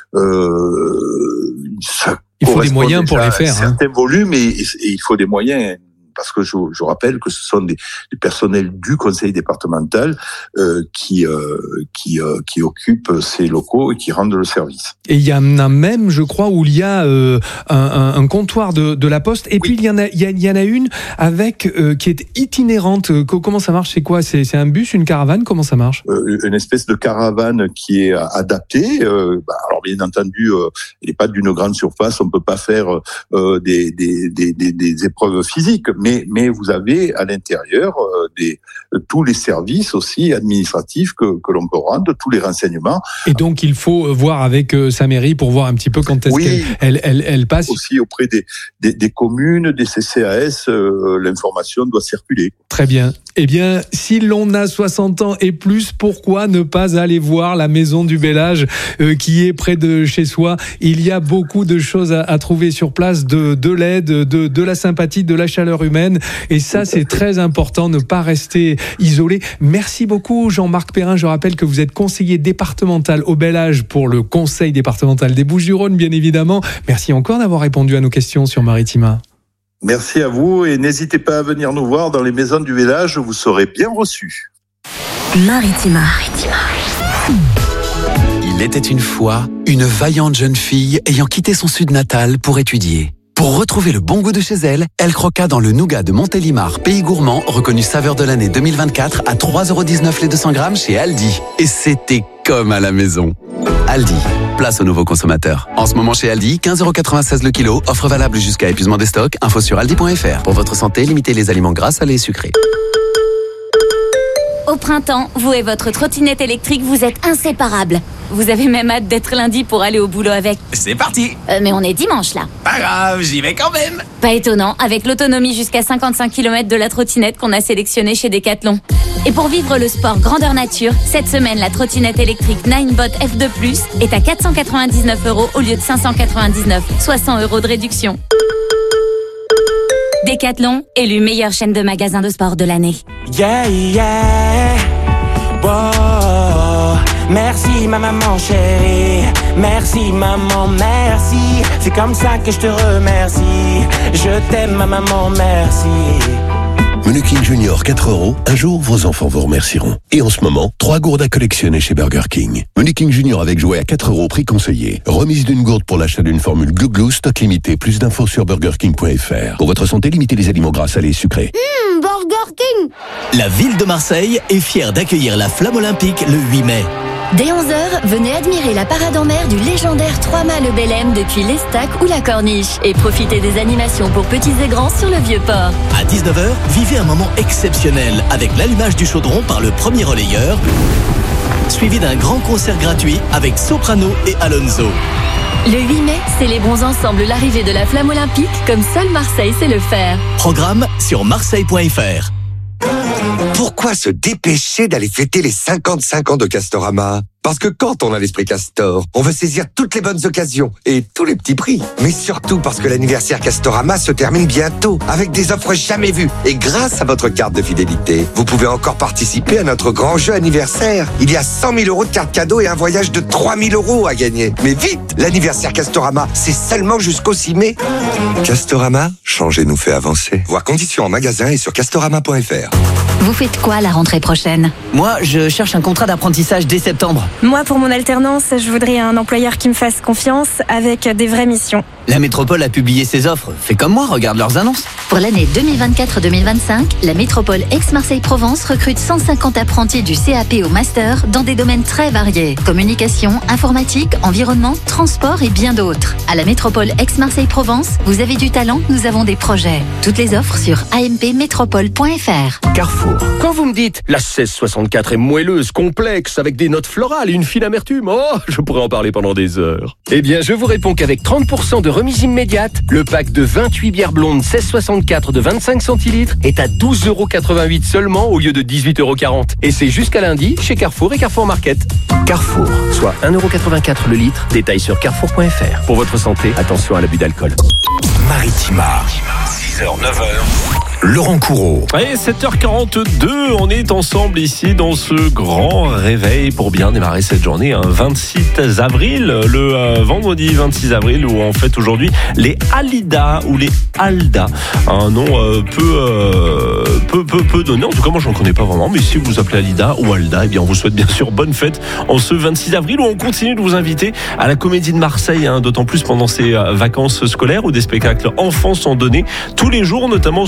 ça il faut des moyens pour les faire. Certains volumes et il faut des moyens. Parce que je rappelle que ce sont des personnels du conseil départemental qui occupent ces locaux et qui rendent le service. Et il y en a même, je crois, où il y a un comptoir de la Poste. Et puis il y en a une avec qui est itinérante. Comment ça marche? C'est quoi? C'est un bus, une caravane? Comment ça marche? Une espèce de caravane qui est adaptée. Alors bien entendu, elle n'est pas d'une grande surface. On peut pas faire des épreuves physiques. mais vous avez à l'intérieur tous les services aussi administratifs que l'on peut rendre, tous les renseignements. Et donc il faut voir avec sa mairie pour voir un petit peu quand est-ce qu'elle passe. Aussi auprès des communes, des CCAS, l'information doit circuler. Très bien. Eh bien, si l'on a 60 ans et plus, pourquoi ne pas aller voir la maison du bel âge qui est près de chez soi? Il y a beaucoup de choses à trouver sur place, de l'aide, de la sympathie, de la chaleur humaine. Et ça, c'est très important, ne pas rester isolé. Merci beaucoup, Jean-Marc Perrin. Je rappelle que vous êtes conseiller départemental au bel âge pour le Conseil départemental des Bouches-du-Rhône, bien évidemment. Merci encore d'avoir répondu à nos questions sur Maritima. Merci à vous et n'hésitez pas à venir nous voir dans les maisons du village, vous serez bien reçus. Maritima. Il était une fois une vaillante jeune fille ayant quitté son sud natal pour étudier. Pour retrouver le bon goût de chez elle, elle croqua dans le nougat de Montélimar, pays gourmand, reconnu saveur de l'année 2024 à 3,19€ les 200 grammes chez Aldi. Et c'était comme à la maison. Aldi, place aux nouveaux consommateurs. En ce moment chez Aldi, 15,96€ le kilo, offre valable jusqu'à épuisement des stocks, info sur aldi.fr. Pour votre santé, limitez les aliments gras, salés et sucrés. Au printemps, vous et votre trottinette électrique, vous êtes inséparables. Vous avez même hâte d'être lundi pour aller au boulot avec. C'est parti. Mais on est dimanche là. Pas grave, j'y vais quand même. Pas étonnant, avec l'autonomie jusqu'à 55 km de la trottinette qu'on a sélectionnée chez Decathlon. Et pour vivre le sport grandeur nature, cette semaine, la trottinette électrique Ninebot F2+, est à 499€ au lieu de 599, soit 100€ de réduction. Decathlon, élu meilleure chaîne de magasins de sport de l'année. Yeah, yeah. Wow. Merci ma maman chérie. Merci maman, merci. C'est comme ça que je te remercie. Je t'aime ma maman, merci. Menu King Junior 4€. Un jour, vos enfants vous remercieront. Et en ce moment, 3 gourdes à collectionner chez Burger King. Menu King Junior avec jouet à 4€, prix conseillé. Remise d'une gourde pour l'achat d'une formule Glouglou, stock limité. Plus d'infos sur burgerking.fr. Pour votre santé, limitez les aliments gras, salés et sucrés. Burger King. La ville de Marseille est fière d'accueillir la Flamme Olympique le 8 mai. Dès 11h, venez admirer la parade en mer du légendaire 3 mâts le Belém depuis l'Estac ou la Corniche et profitez des animations pour petits et grands sur le Vieux-Port. À 19h, vivez un moment exceptionnel avec l'allumage du chaudron par le premier relayeur, suivi d'un grand concert gratuit avec Soprano et Alonso. Le 8 mai, célébrons ensemble l'arrivée de la Flamme Olympique comme seule Marseille sait le faire. Programme sur marseille.fr. Pourquoi se dépêcher d'aller fêter les 55 ans de Castorama? Parce que quand on a l'esprit Castor, on veut saisir toutes les bonnes occasions et tous les petits prix. Mais surtout parce que l'anniversaire Castorama se termine bientôt avec des offres jamais vues. Et grâce à votre carte de fidélité, vous pouvez encore participer à notre grand jeu anniversaire. Il y a 100 000 € de cartes cadeaux et un voyage de 3 000 € à gagner. Mais vite, l'anniversaire Castorama, c'est seulement jusqu'au 6 mai. Castorama, changer nous fait avancer. Voir conditions en magasin et sur castorama.fr. Vous faites quoi la rentrée prochaine? Moi, je cherche un contrat d'apprentissage dès septembre. Moi, pour mon alternance, je voudrais un employeur qui me fasse confiance avec des vraies missions. La métropole a publié ses offres. Fais comme moi, regarde leurs annonces. Pour l'année 2024-2025, la métropole Aix-Marseille-Provence recrute 150 apprentis du CAP au master dans des domaines très variés. Communication, informatique, environnement, transport et bien d'autres. À la métropole Aix-Marseille-Provence, vous avez du talent, nous avons des projets. Toutes les offres sur ampmétropole.fr. Carrefour. Quand vous me dites la 1664 est moelleuse, complexe, avec des notes florales et une fine amertume, oh, je pourrais en parler pendant des heures. Eh bien, je vous réponds qu'avec 30% de remise immédiate, le pack de 28 bières blondes 1664 de 25 centilitres est à 12,88€ seulement au lieu de 18,40€. Et c'est jusqu'à lundi chez Carrefour et Carrefour Market. Carrefour, soit 1,84€ le litre. Détail sur carrefour.fr. Pour votre santé, attention à l'abus d'alcool. Maritima, 6h, 9h. Laurent Courreau. Et 7h42, on est ensemble ici dans ce grand réveil pour bien démarrer cette journée, 26 avril, le vendredi 26 avril, où on fête aujourd'hui les Alida ou les Alda. Un nom peu donné, en tout cas moi je n'en connais pas vraiment, mais si vous vous appelez Alida ou Alda, eh bien on vous souhaite bien sûr bonne fête en ce 26 avril, où on continue de vous inviter à la Comédie de Marseille, d'autant plus pendant ces vacances scolaires où des spectacles enfants sont donnés tous les jours, notamment ce week-end.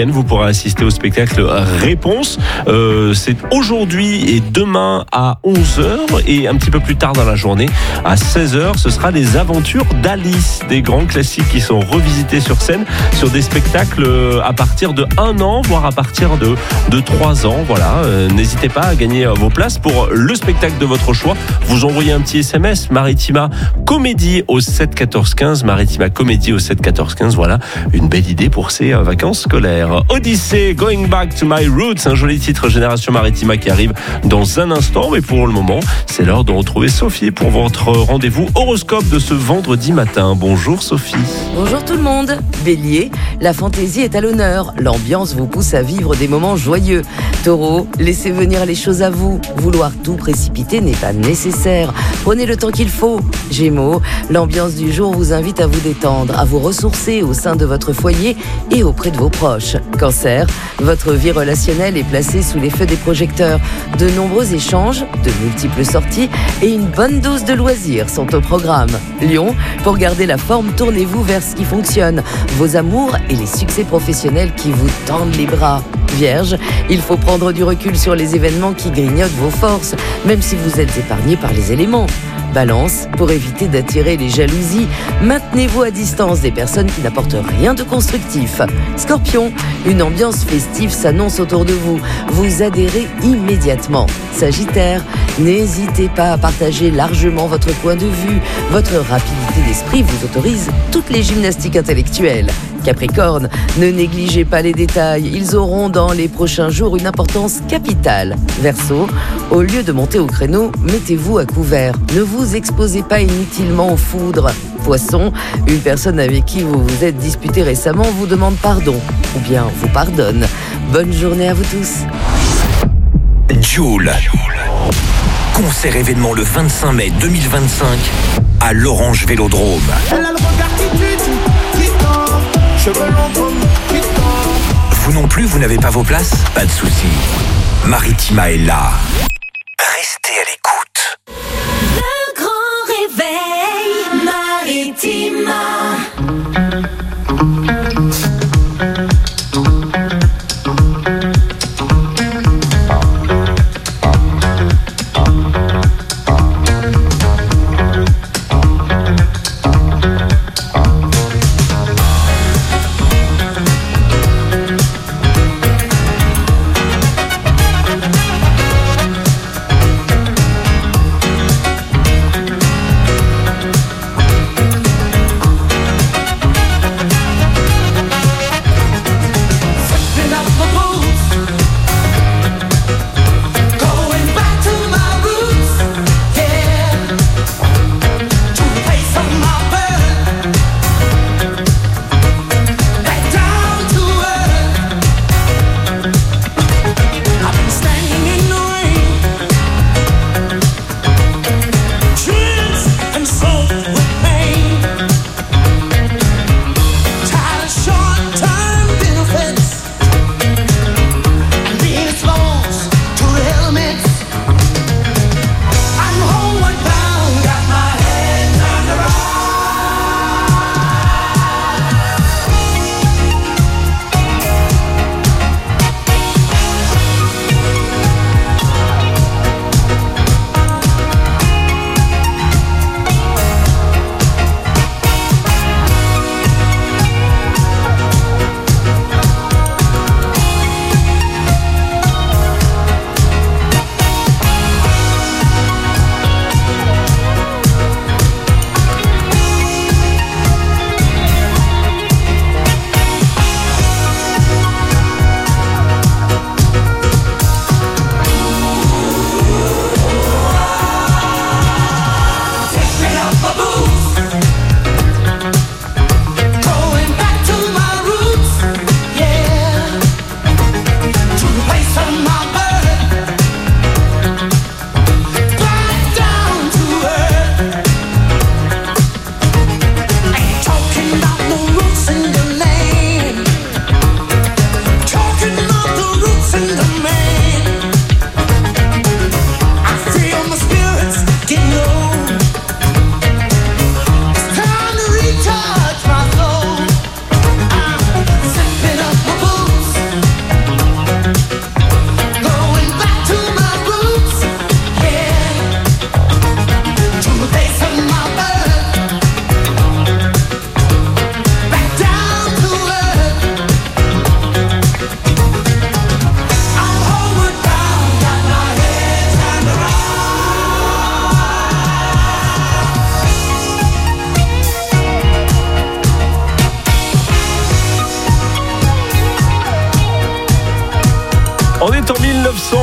week-end, vous pourrez assister au spectacle Réponse. C'est aujourd'hui et demain à 11h et un petit peu plus tard dans la journée à 16h. Ce sera les aventures d'Alice, des grands classiques qui sont revisités sur scène sur des spectacles à partir de 1 an, voire à partir de 3 ans. Voilà, n'hésitez pas à gagner vos places pour le spectacle de votre choix. Vous envoyez un petit SMS Maritima Comédie au 7 14 15. Maritima Comédie au 7 14 15. Voilà, une belle idée pour ces vacances scolaires. Odyssée, Going Back to My Roots, un joli titre Génération Maritima qui arrive dans un instant. Mais pour le moment, c'est l'heure de retrouver Sophie pour votre rendez-vous horoscope de ce vendredi matin. Bonjour Sophie. Bonjour tout le monde. Bélier, la fantaisie est à l'honneur. L'ambiance vous pousse à vivre des moments joyeux. Taureau, laissez venir les choses à vous. Vouloir tout précipiter n'est pas nécessaire. Prenez le temps qu'il faut. Gémeaux, l'ambiance du jour vous invite à vous détendre, à vous ressourcer au sein de votre foyer et auprès de vos proches. Cancer, votre vie relationnelle est placée sous les feux des projecteurs. De nombreux échanges, de multiples sorties et une bonne dose de loisirs sont au programme. Lion, pour garder la forme, tournez-vous vers ce qui fonctionne, vos amours et les succès professionnels qui vous tendent les bras. Vierge, il faut prendre du recul sur les événements qui grignotent vos forces, même si vous êtes épargné par les éléments. Balance, pour éviter d'attirer les jalousies, maintenez-vous à distance des personnes qui n'apportent rien de constructif. Scorpion, une ambiance festive s'annonce autour de vous. Vous adhérez immédiatement. Sagittaire, n'hésitez pas à partager largement votre point de vue. Votre rapidité d'esprit vous autorise toutes les gymnastiques intellectuelles. Capricorne, ne négligez pas les détails, ils auront dans les prochains jours une importance capitale. Verseau, au lieu de monter au créneau, mettez-vous à couvert. Ne vous exposez pas inutilement aux foudres. Poisson, une personne avec qui vous vous êtes disputé récemment vous demande pardon, ou bien vous pardonne. Bonne journée à vous tous. Joule. Concert événement le 25 mai 2025 à l'Orange Vélodrome. Vous non plus, vous n'avez pas vos places? Pas de souci. Maritima est là. Restez à l'écoute. Le grand réveil Maritima.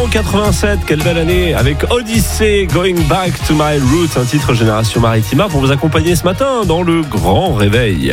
1987, quelle belle année, avec Odyssey, Going Back to My Roots, un titre Génération Maritima pour vous accompagner ce matin dans le grand réveil.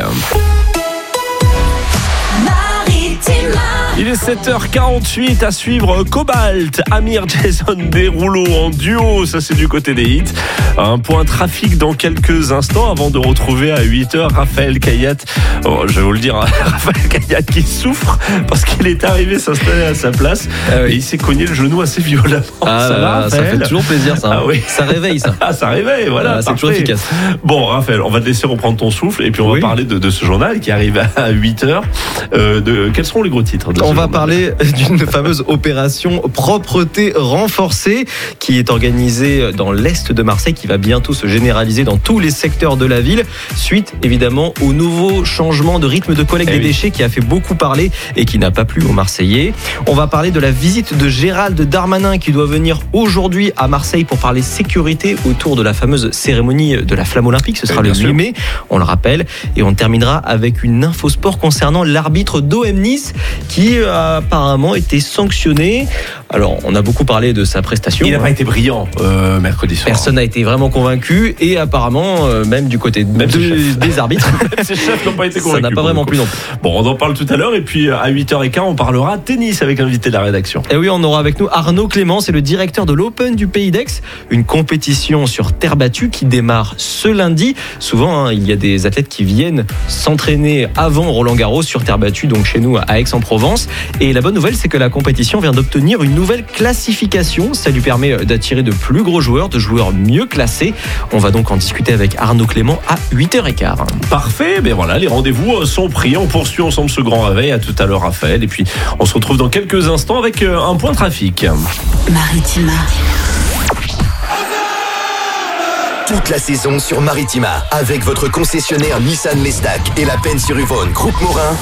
Il est 7h48, à suivre Cobalt, Amir, Jason Derulo en duo, ça c'est du côté des hits. Un point trafic dans quelques instants avant de retrouver à 8h Raphaël Kayat. Oh, je vais vous le dire, Raphaël Kayat qui souffre parce qu'il est arrivé s'installer à sa place et il s'est cogné le genou assez violemment. Ça fait toujours plaisir ça. Oui. Ça réveille ça. Ça réveille, voilà. C'est toujours efficace. Bon Raphaël, on va te laisser reprendre ton souffle et puis on va parler de ce journal qui arrive à 8h. Quels seront les gros titres de On va parler d'une fameuse opération propreté renforcée qui est organisée dans l'est de Marseille, qui va bientôt se généraliser dans tous les secteurs de la ville, suite évidemment au nouveau changement de rythme de collecte des déchets qui a fait beaucoup parler et qui n'a pas plu aux Marseillais. On va parler de la visite de Gérald Darmanin qui doit venir aujourd'hui à Marseille pour parler sécurité autour de la fameuse cérémonie de la flamme olympique. Ce sera le 8 mai, on le rappelle. Et on terminera avec une info sport concernant l'arbitre d'OM Nice qui a apparemment été sanctionné. Alors, on a beaucoup parlé de sa prestation. Il n'a pas été brillant mercredi soir. Personne n'a été vraiment convaincu et apparemment, même du côté des arbitres, même ses chefs n'ont pas été convaincus. Ça n'a pas vraiment plu non plus. Bon, on en parle tout à l'heure et puis à 8h15, on parlera tennis avec l'invité de la rédaction. Et oui, on aura avec nous Arnaud Clément, c'est le directeur de l'Open du Pays d'Aix, une compétition sur terre battue qui démarre ce lundi. Souvent, il y a des athlètes qui viennent s'entraîner avant Roland-Garros sur terre battue, donc chez nous à Aix-en-Provence. Et la bonne nouvelle, c'est que la compétition vient d'obtenir une nouvelle classification. Ça lui permet d'attirer de plus gros joueurs, de joueurs mieux classés. On va donc en discuter avec Arnaud Clément à 8h15. Parfait, ben voilà, les rendez-vous sont pris. On poursuit ensemble ce grand réveil. À tout à l'heure, Raphaël. Et puis, on se retrouve dans quelques instants avec un point trafic. Maritima. Toute la saison sur Maritima, avec votre concessionnaire Nissan Lestac et la Peine-sur-Yvonne Groupe Morin.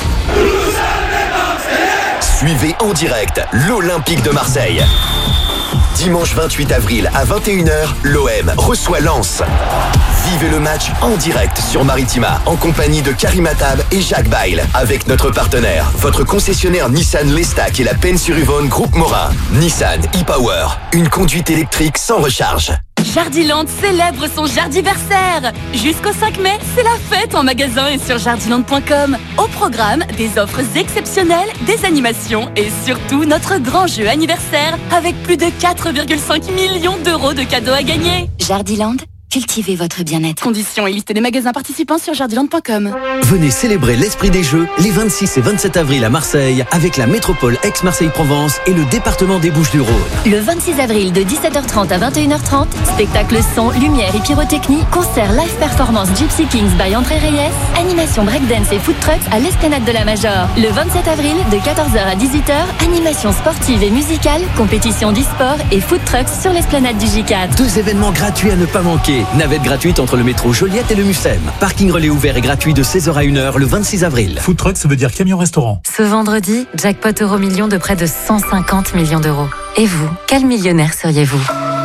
Suivez en direct l'Olympique de Marseille. Dimanche 28 avril à 21h, l'OM reçoit Lens. Vivez le match en direct sur Maritima, en compagnie de Karim Attab et Jacques Bail, avec notre partenaire, votre concessionnaire Nissan Lestac et la Peine-sur-Yvonne Groupe Morin. Nissan e-Power, une conduite électrique sans recharge. Jardiland célèbre son jardiversaire. Jusqu'au 5 mai, c'est la fête en magasin et sur jardiland.com. Au programme, des offres exceptionnelles, des animations et surtout notre grand jeu anniversaire avec plus de 4,5 millions d'euros de cadeaux à gagner. Jardiland, cultivez votre bien-être. Conditions et liste des magasins participants sur jardiland.com. Venez célébrer l'esprit des Jeux les 26 et 27 avril à Marseille avec la métropole Aix-Marseille-Provence et le département des Bouches-du-Rhône. Le 26 avril de 17h30 à 21h30, spectacle son, lumière et pyrotechnie, concert live performance Gypsy Kings by André Reyes, animation breakdance et food trucks à l'Esplanade de la Major. Le 27 avril de 14h à 18h, animation sportive et musicale, compétition d'e-sport et food trucks sur l'Esplanade du J4. 2 événements gratuits à ne pas manquer. Navette gratuite entre le métro Joliette et le Mucem. Parking relais ouvert et gratuit de 16h à 1h le 26 avril. Food truck, ça veut dire camion-restaurant. Ce vendredi, jackpot euro-million de près de 150 millions d'euros. Et vous, quel millionnaire seriez-vous ?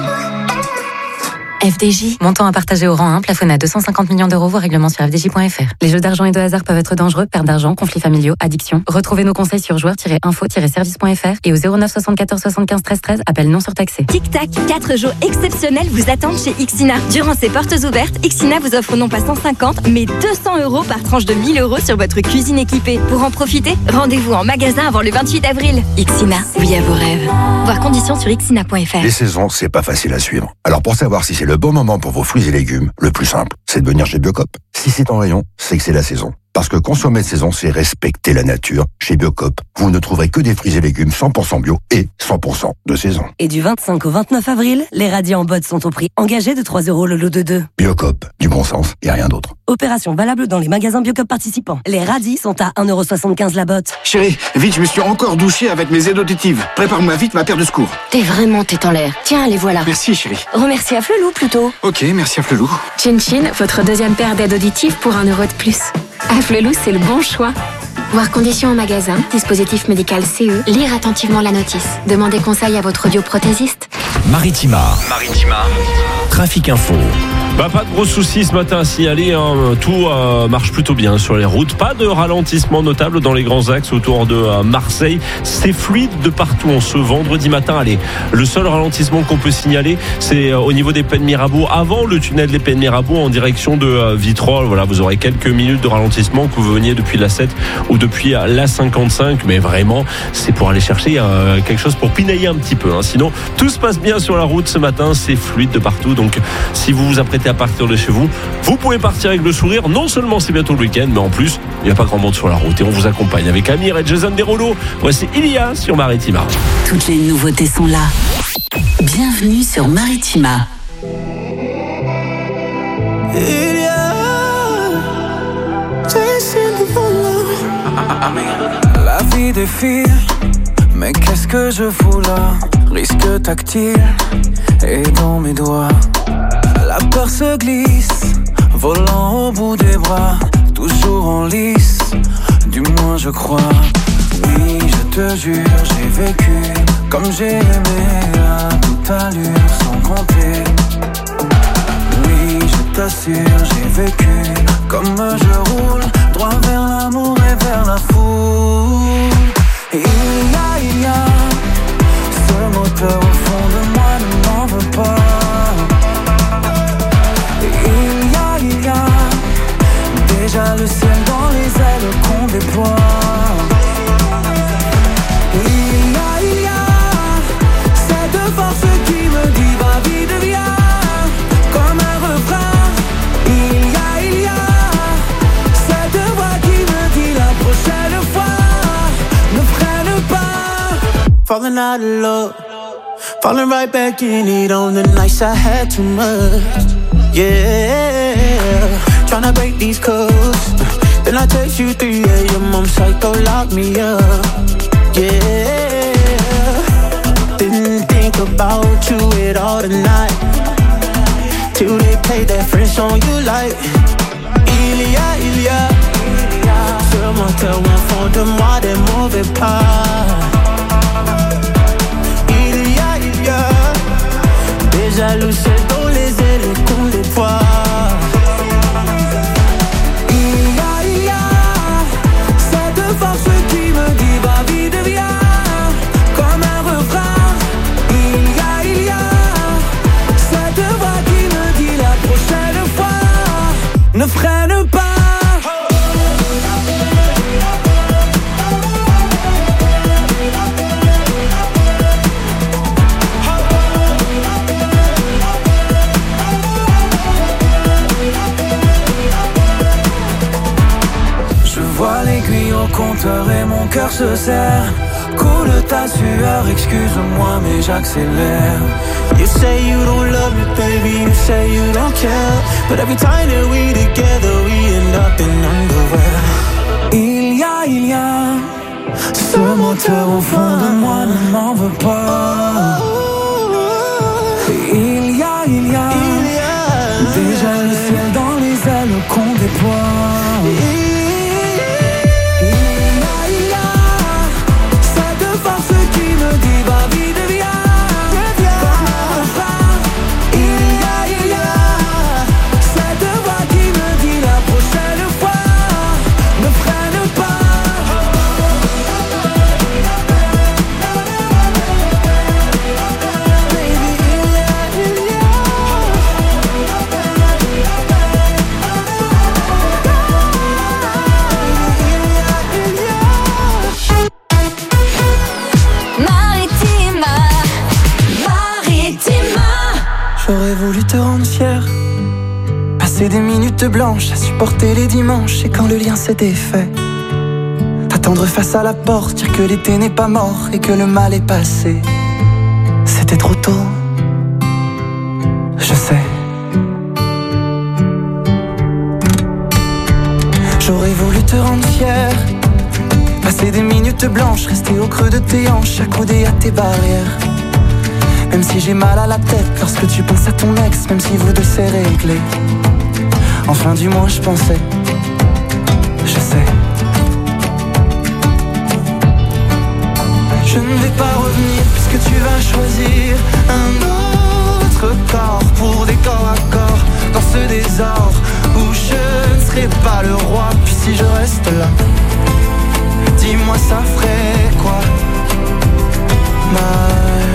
FDJ, montant à partager au rang 1, plafonné à 250 millions d'euros, voire règlement sur fdj.fr. Les jeux d'argent et de hasard peuvent être dangereux, perte d'argent, conflits familiaux, addiction. Retrouvez nos conseils sur joueurs-info-service.fr et au 09 74 75 13 13, appel non surtaxé. Tic-tac, 4 jours exceptionnels vous attendent chez Ixina. Durant ces portes ouvertes, Ixina vous offre non pas 150, mais 200 euros par tranche de 1000 euros sur votre cuisine équipée. Pour en profiter, rendez-vous en magasin avant le 28 avril. Ixina, oui à vos rêves. Voir conditions sur ixina.fr. Les saisons, c'est pas facile à suivre. Alors pour savoir si c'est le bon moment pour vos fruits et légumes, le plus simple, c'est de venir chez Biocop. Si c'est en rayon, c'est que c'est la saison. Parce que consommer de saison, c'est respecter la nature. Chez Biocop, vous ne trouverez que des fruits et légumes 100% bio et 100% de saison. Et du 25 au 29 avril, les radis en botte sont au prix engagé de 3 € le lot de 2. Biocop, du bon sens et rien d'autre. Opération valable dans les magasins Biocop participants. Les radis sont à 1,75 € la botte. Chérie, vite, je me suis encore douché avec mes aides auditives. Prépare-moi vite ma paire de secours. T'es vraiment tête en l'air. Tiens, les voilà. Merci, chérie. Remercie à Flelou plutôt. Ok, merci à Flelou. Chin Chin, votre deuxième paire d'aides auditives pour 1 € de plus. À Flelou, c'est le bon choix. Voir conditions en magasin, dispositif médical CE, lire attentivement la notice. Demandez conseil à votre audioprothésiste. Maritima. Trafic Info. Pas de gros soucis ce matin à signaler, hein. Tout marche plutôt bien sur les routes. Pas de ralentissement notable dans les grands axes autour de Marseille. C'est fluide de partout en ce vendredi matin. Allez, le seul ralentissement qu'on peut signaler, c'est au niveau des Pennes Mirabeau, avant le tunnel des Pennes Mirabeau en direction de Vitrolles. Voilà, vous aurez quelques minutes de ralentissement, que vous veniez depuis la 7 ou depuis la 55. Mais vraiment, c'est pour aller chercher quelque chose pour pinailler un petit peu, hein. Sinon, tout se passe bien sur la route ce matin. C'est fluide de partout. Donc, si vous vous apprêtez à partir de chez vous, vous pouvez partir avec le sourire. Non seulement c'est bientôt le week-end, mais en plus il n'y a pas grand monde sur la route et on vous accompagne avec Amir et Jason Derulo. Voici Ilia sur Maritima. Toutes les nouveautés sont là. Bienvenue sur Maritima. La vie défile, mais qu'est-ce que je fous là? Risque tactile et dans mes doigts. La peur se glisse, volant au bout des bras, toujours en lice, du moins je crois. Oui, je te jure, j'ai vécu comme j'ai aimé à toute allure, sans compter. Oui, je t'assure, j'ai vécu comme je roule, droit vers l'amour et vers la foule. Et il y a ce moteur au fond de moi, ne m'en veux pas. Il y a déjà le ciel dans les ailes qu'on déploie. Il y a cette force qui me dit va vite viens, comme un refrain. Il y a cette voix qui me dit la prochaine fois ne freine pas. Falling out of love, falling right back in it on the nights I had too much. Yeah, tryna break these codes. Then I text you 3 a.m. I'm psycho, lock me up. Yeah, didn't think about you at all tonight, till they played that French song you like. Il y a ce moteur au fond de moi, des mauvais pas. Il y a déjà le ciel dans les ailes qu'on déploie. Il y a cette force qui me dit va vite viens, comme un refrain. Il y a cette voix qui me dit la prochaine fois ne freine pas. Vois l'aiguille au compteur et mon cœur se serre. Coule ta sueur, excuse-moi mais j'accélère. You say you don't love me baby, you say you don't care, but every time that we together we end up in underwear. Il y a ce moteur au fond de moi, ne m'en veux pas. Il y a déjà le ciel dans les ailes qu'on déploie. J'aurais voulu te rendre fier, passer des minutes blanches à supporter les dimanches. Et quand le lien s'est défait, t'attendre face à la porte, dire que l'été n'est pas mort et que le mal est passé. C'était trop tôt, je sais. J'aurais voulu te rendre fier, passer des minutes blanches, rester au creux de tes hanches, accoudé à tes barrières. Même si j'ai mal à la tête lorsque tu penses à ton ex, même si vous deux c'est réglé. Enfin du moins je pensais, je sais. Je ne vais pas revenir puisque tu vas choisir un autre corps pour des corps à corps dans ce désordre où je ne serai pas le roi. Puis si je reste là, dis-moi ça ferait quoi? Mal.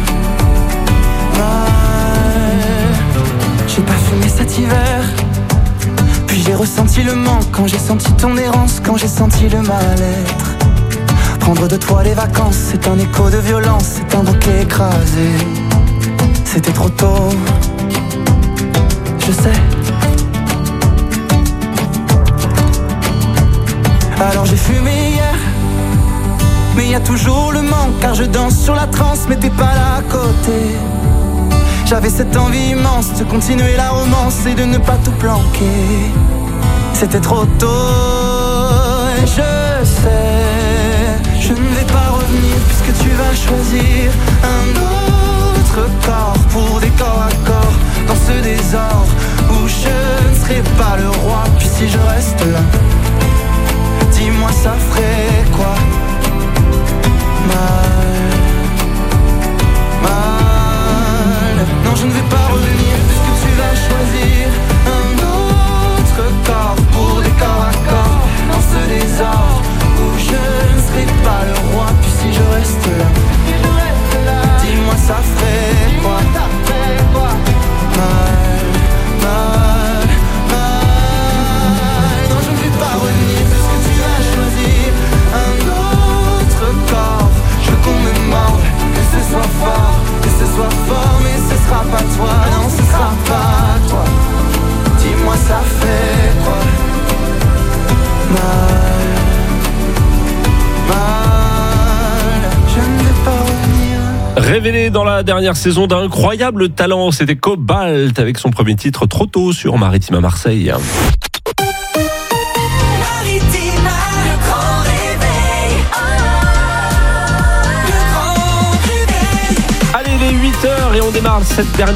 J'ai pas fumé cet hiver, puis j'ai ressenti le manque quand j'ai senti ton errance, quand j'ai senti le mal-être. Prendre de toi les vacances, c'est un écho de violence, c'est un bouquet écrasé. C'était trop tôt, je sais. Alors j'ai fumé hier, mais y a toujours le manque, car je danse sur la transe, mais t'es pas là à côté. J'avais cette envie immense de continuer la romance et de ne pas tout planquer. C'était trop tôt, et je sais, je ne vais pas revenir puisque tu vas choisir un autre corps pour des corps à corps dans ce désordre où je ne serai pas le roi. Puis si je reste là, dis-moi ça ferait quoi? Mal. Non, je ne vais pas revenir puisque tu vas choisir un autre corps pour des corps à corps dans ce désordre où je ne serai pas le roi. Puis si je reste là, dis-moi ça ferait quoi? Mal. Non, je ne vais pas revenir puisque tu vas choisir un autre corps. Je veux qu'on me morde, que ce soit fort, mais ce sera pas toi, non ce sera pas toi. Dis-moi ça fait quoi? Mal, je ne vais pas revenir. Révélé dans la dernière saison d'incroyable talent, c'était Cobalt avec son premier titre Trop tôt sur Maritima Marseille. Allez, les 8h et on démarre cette dernière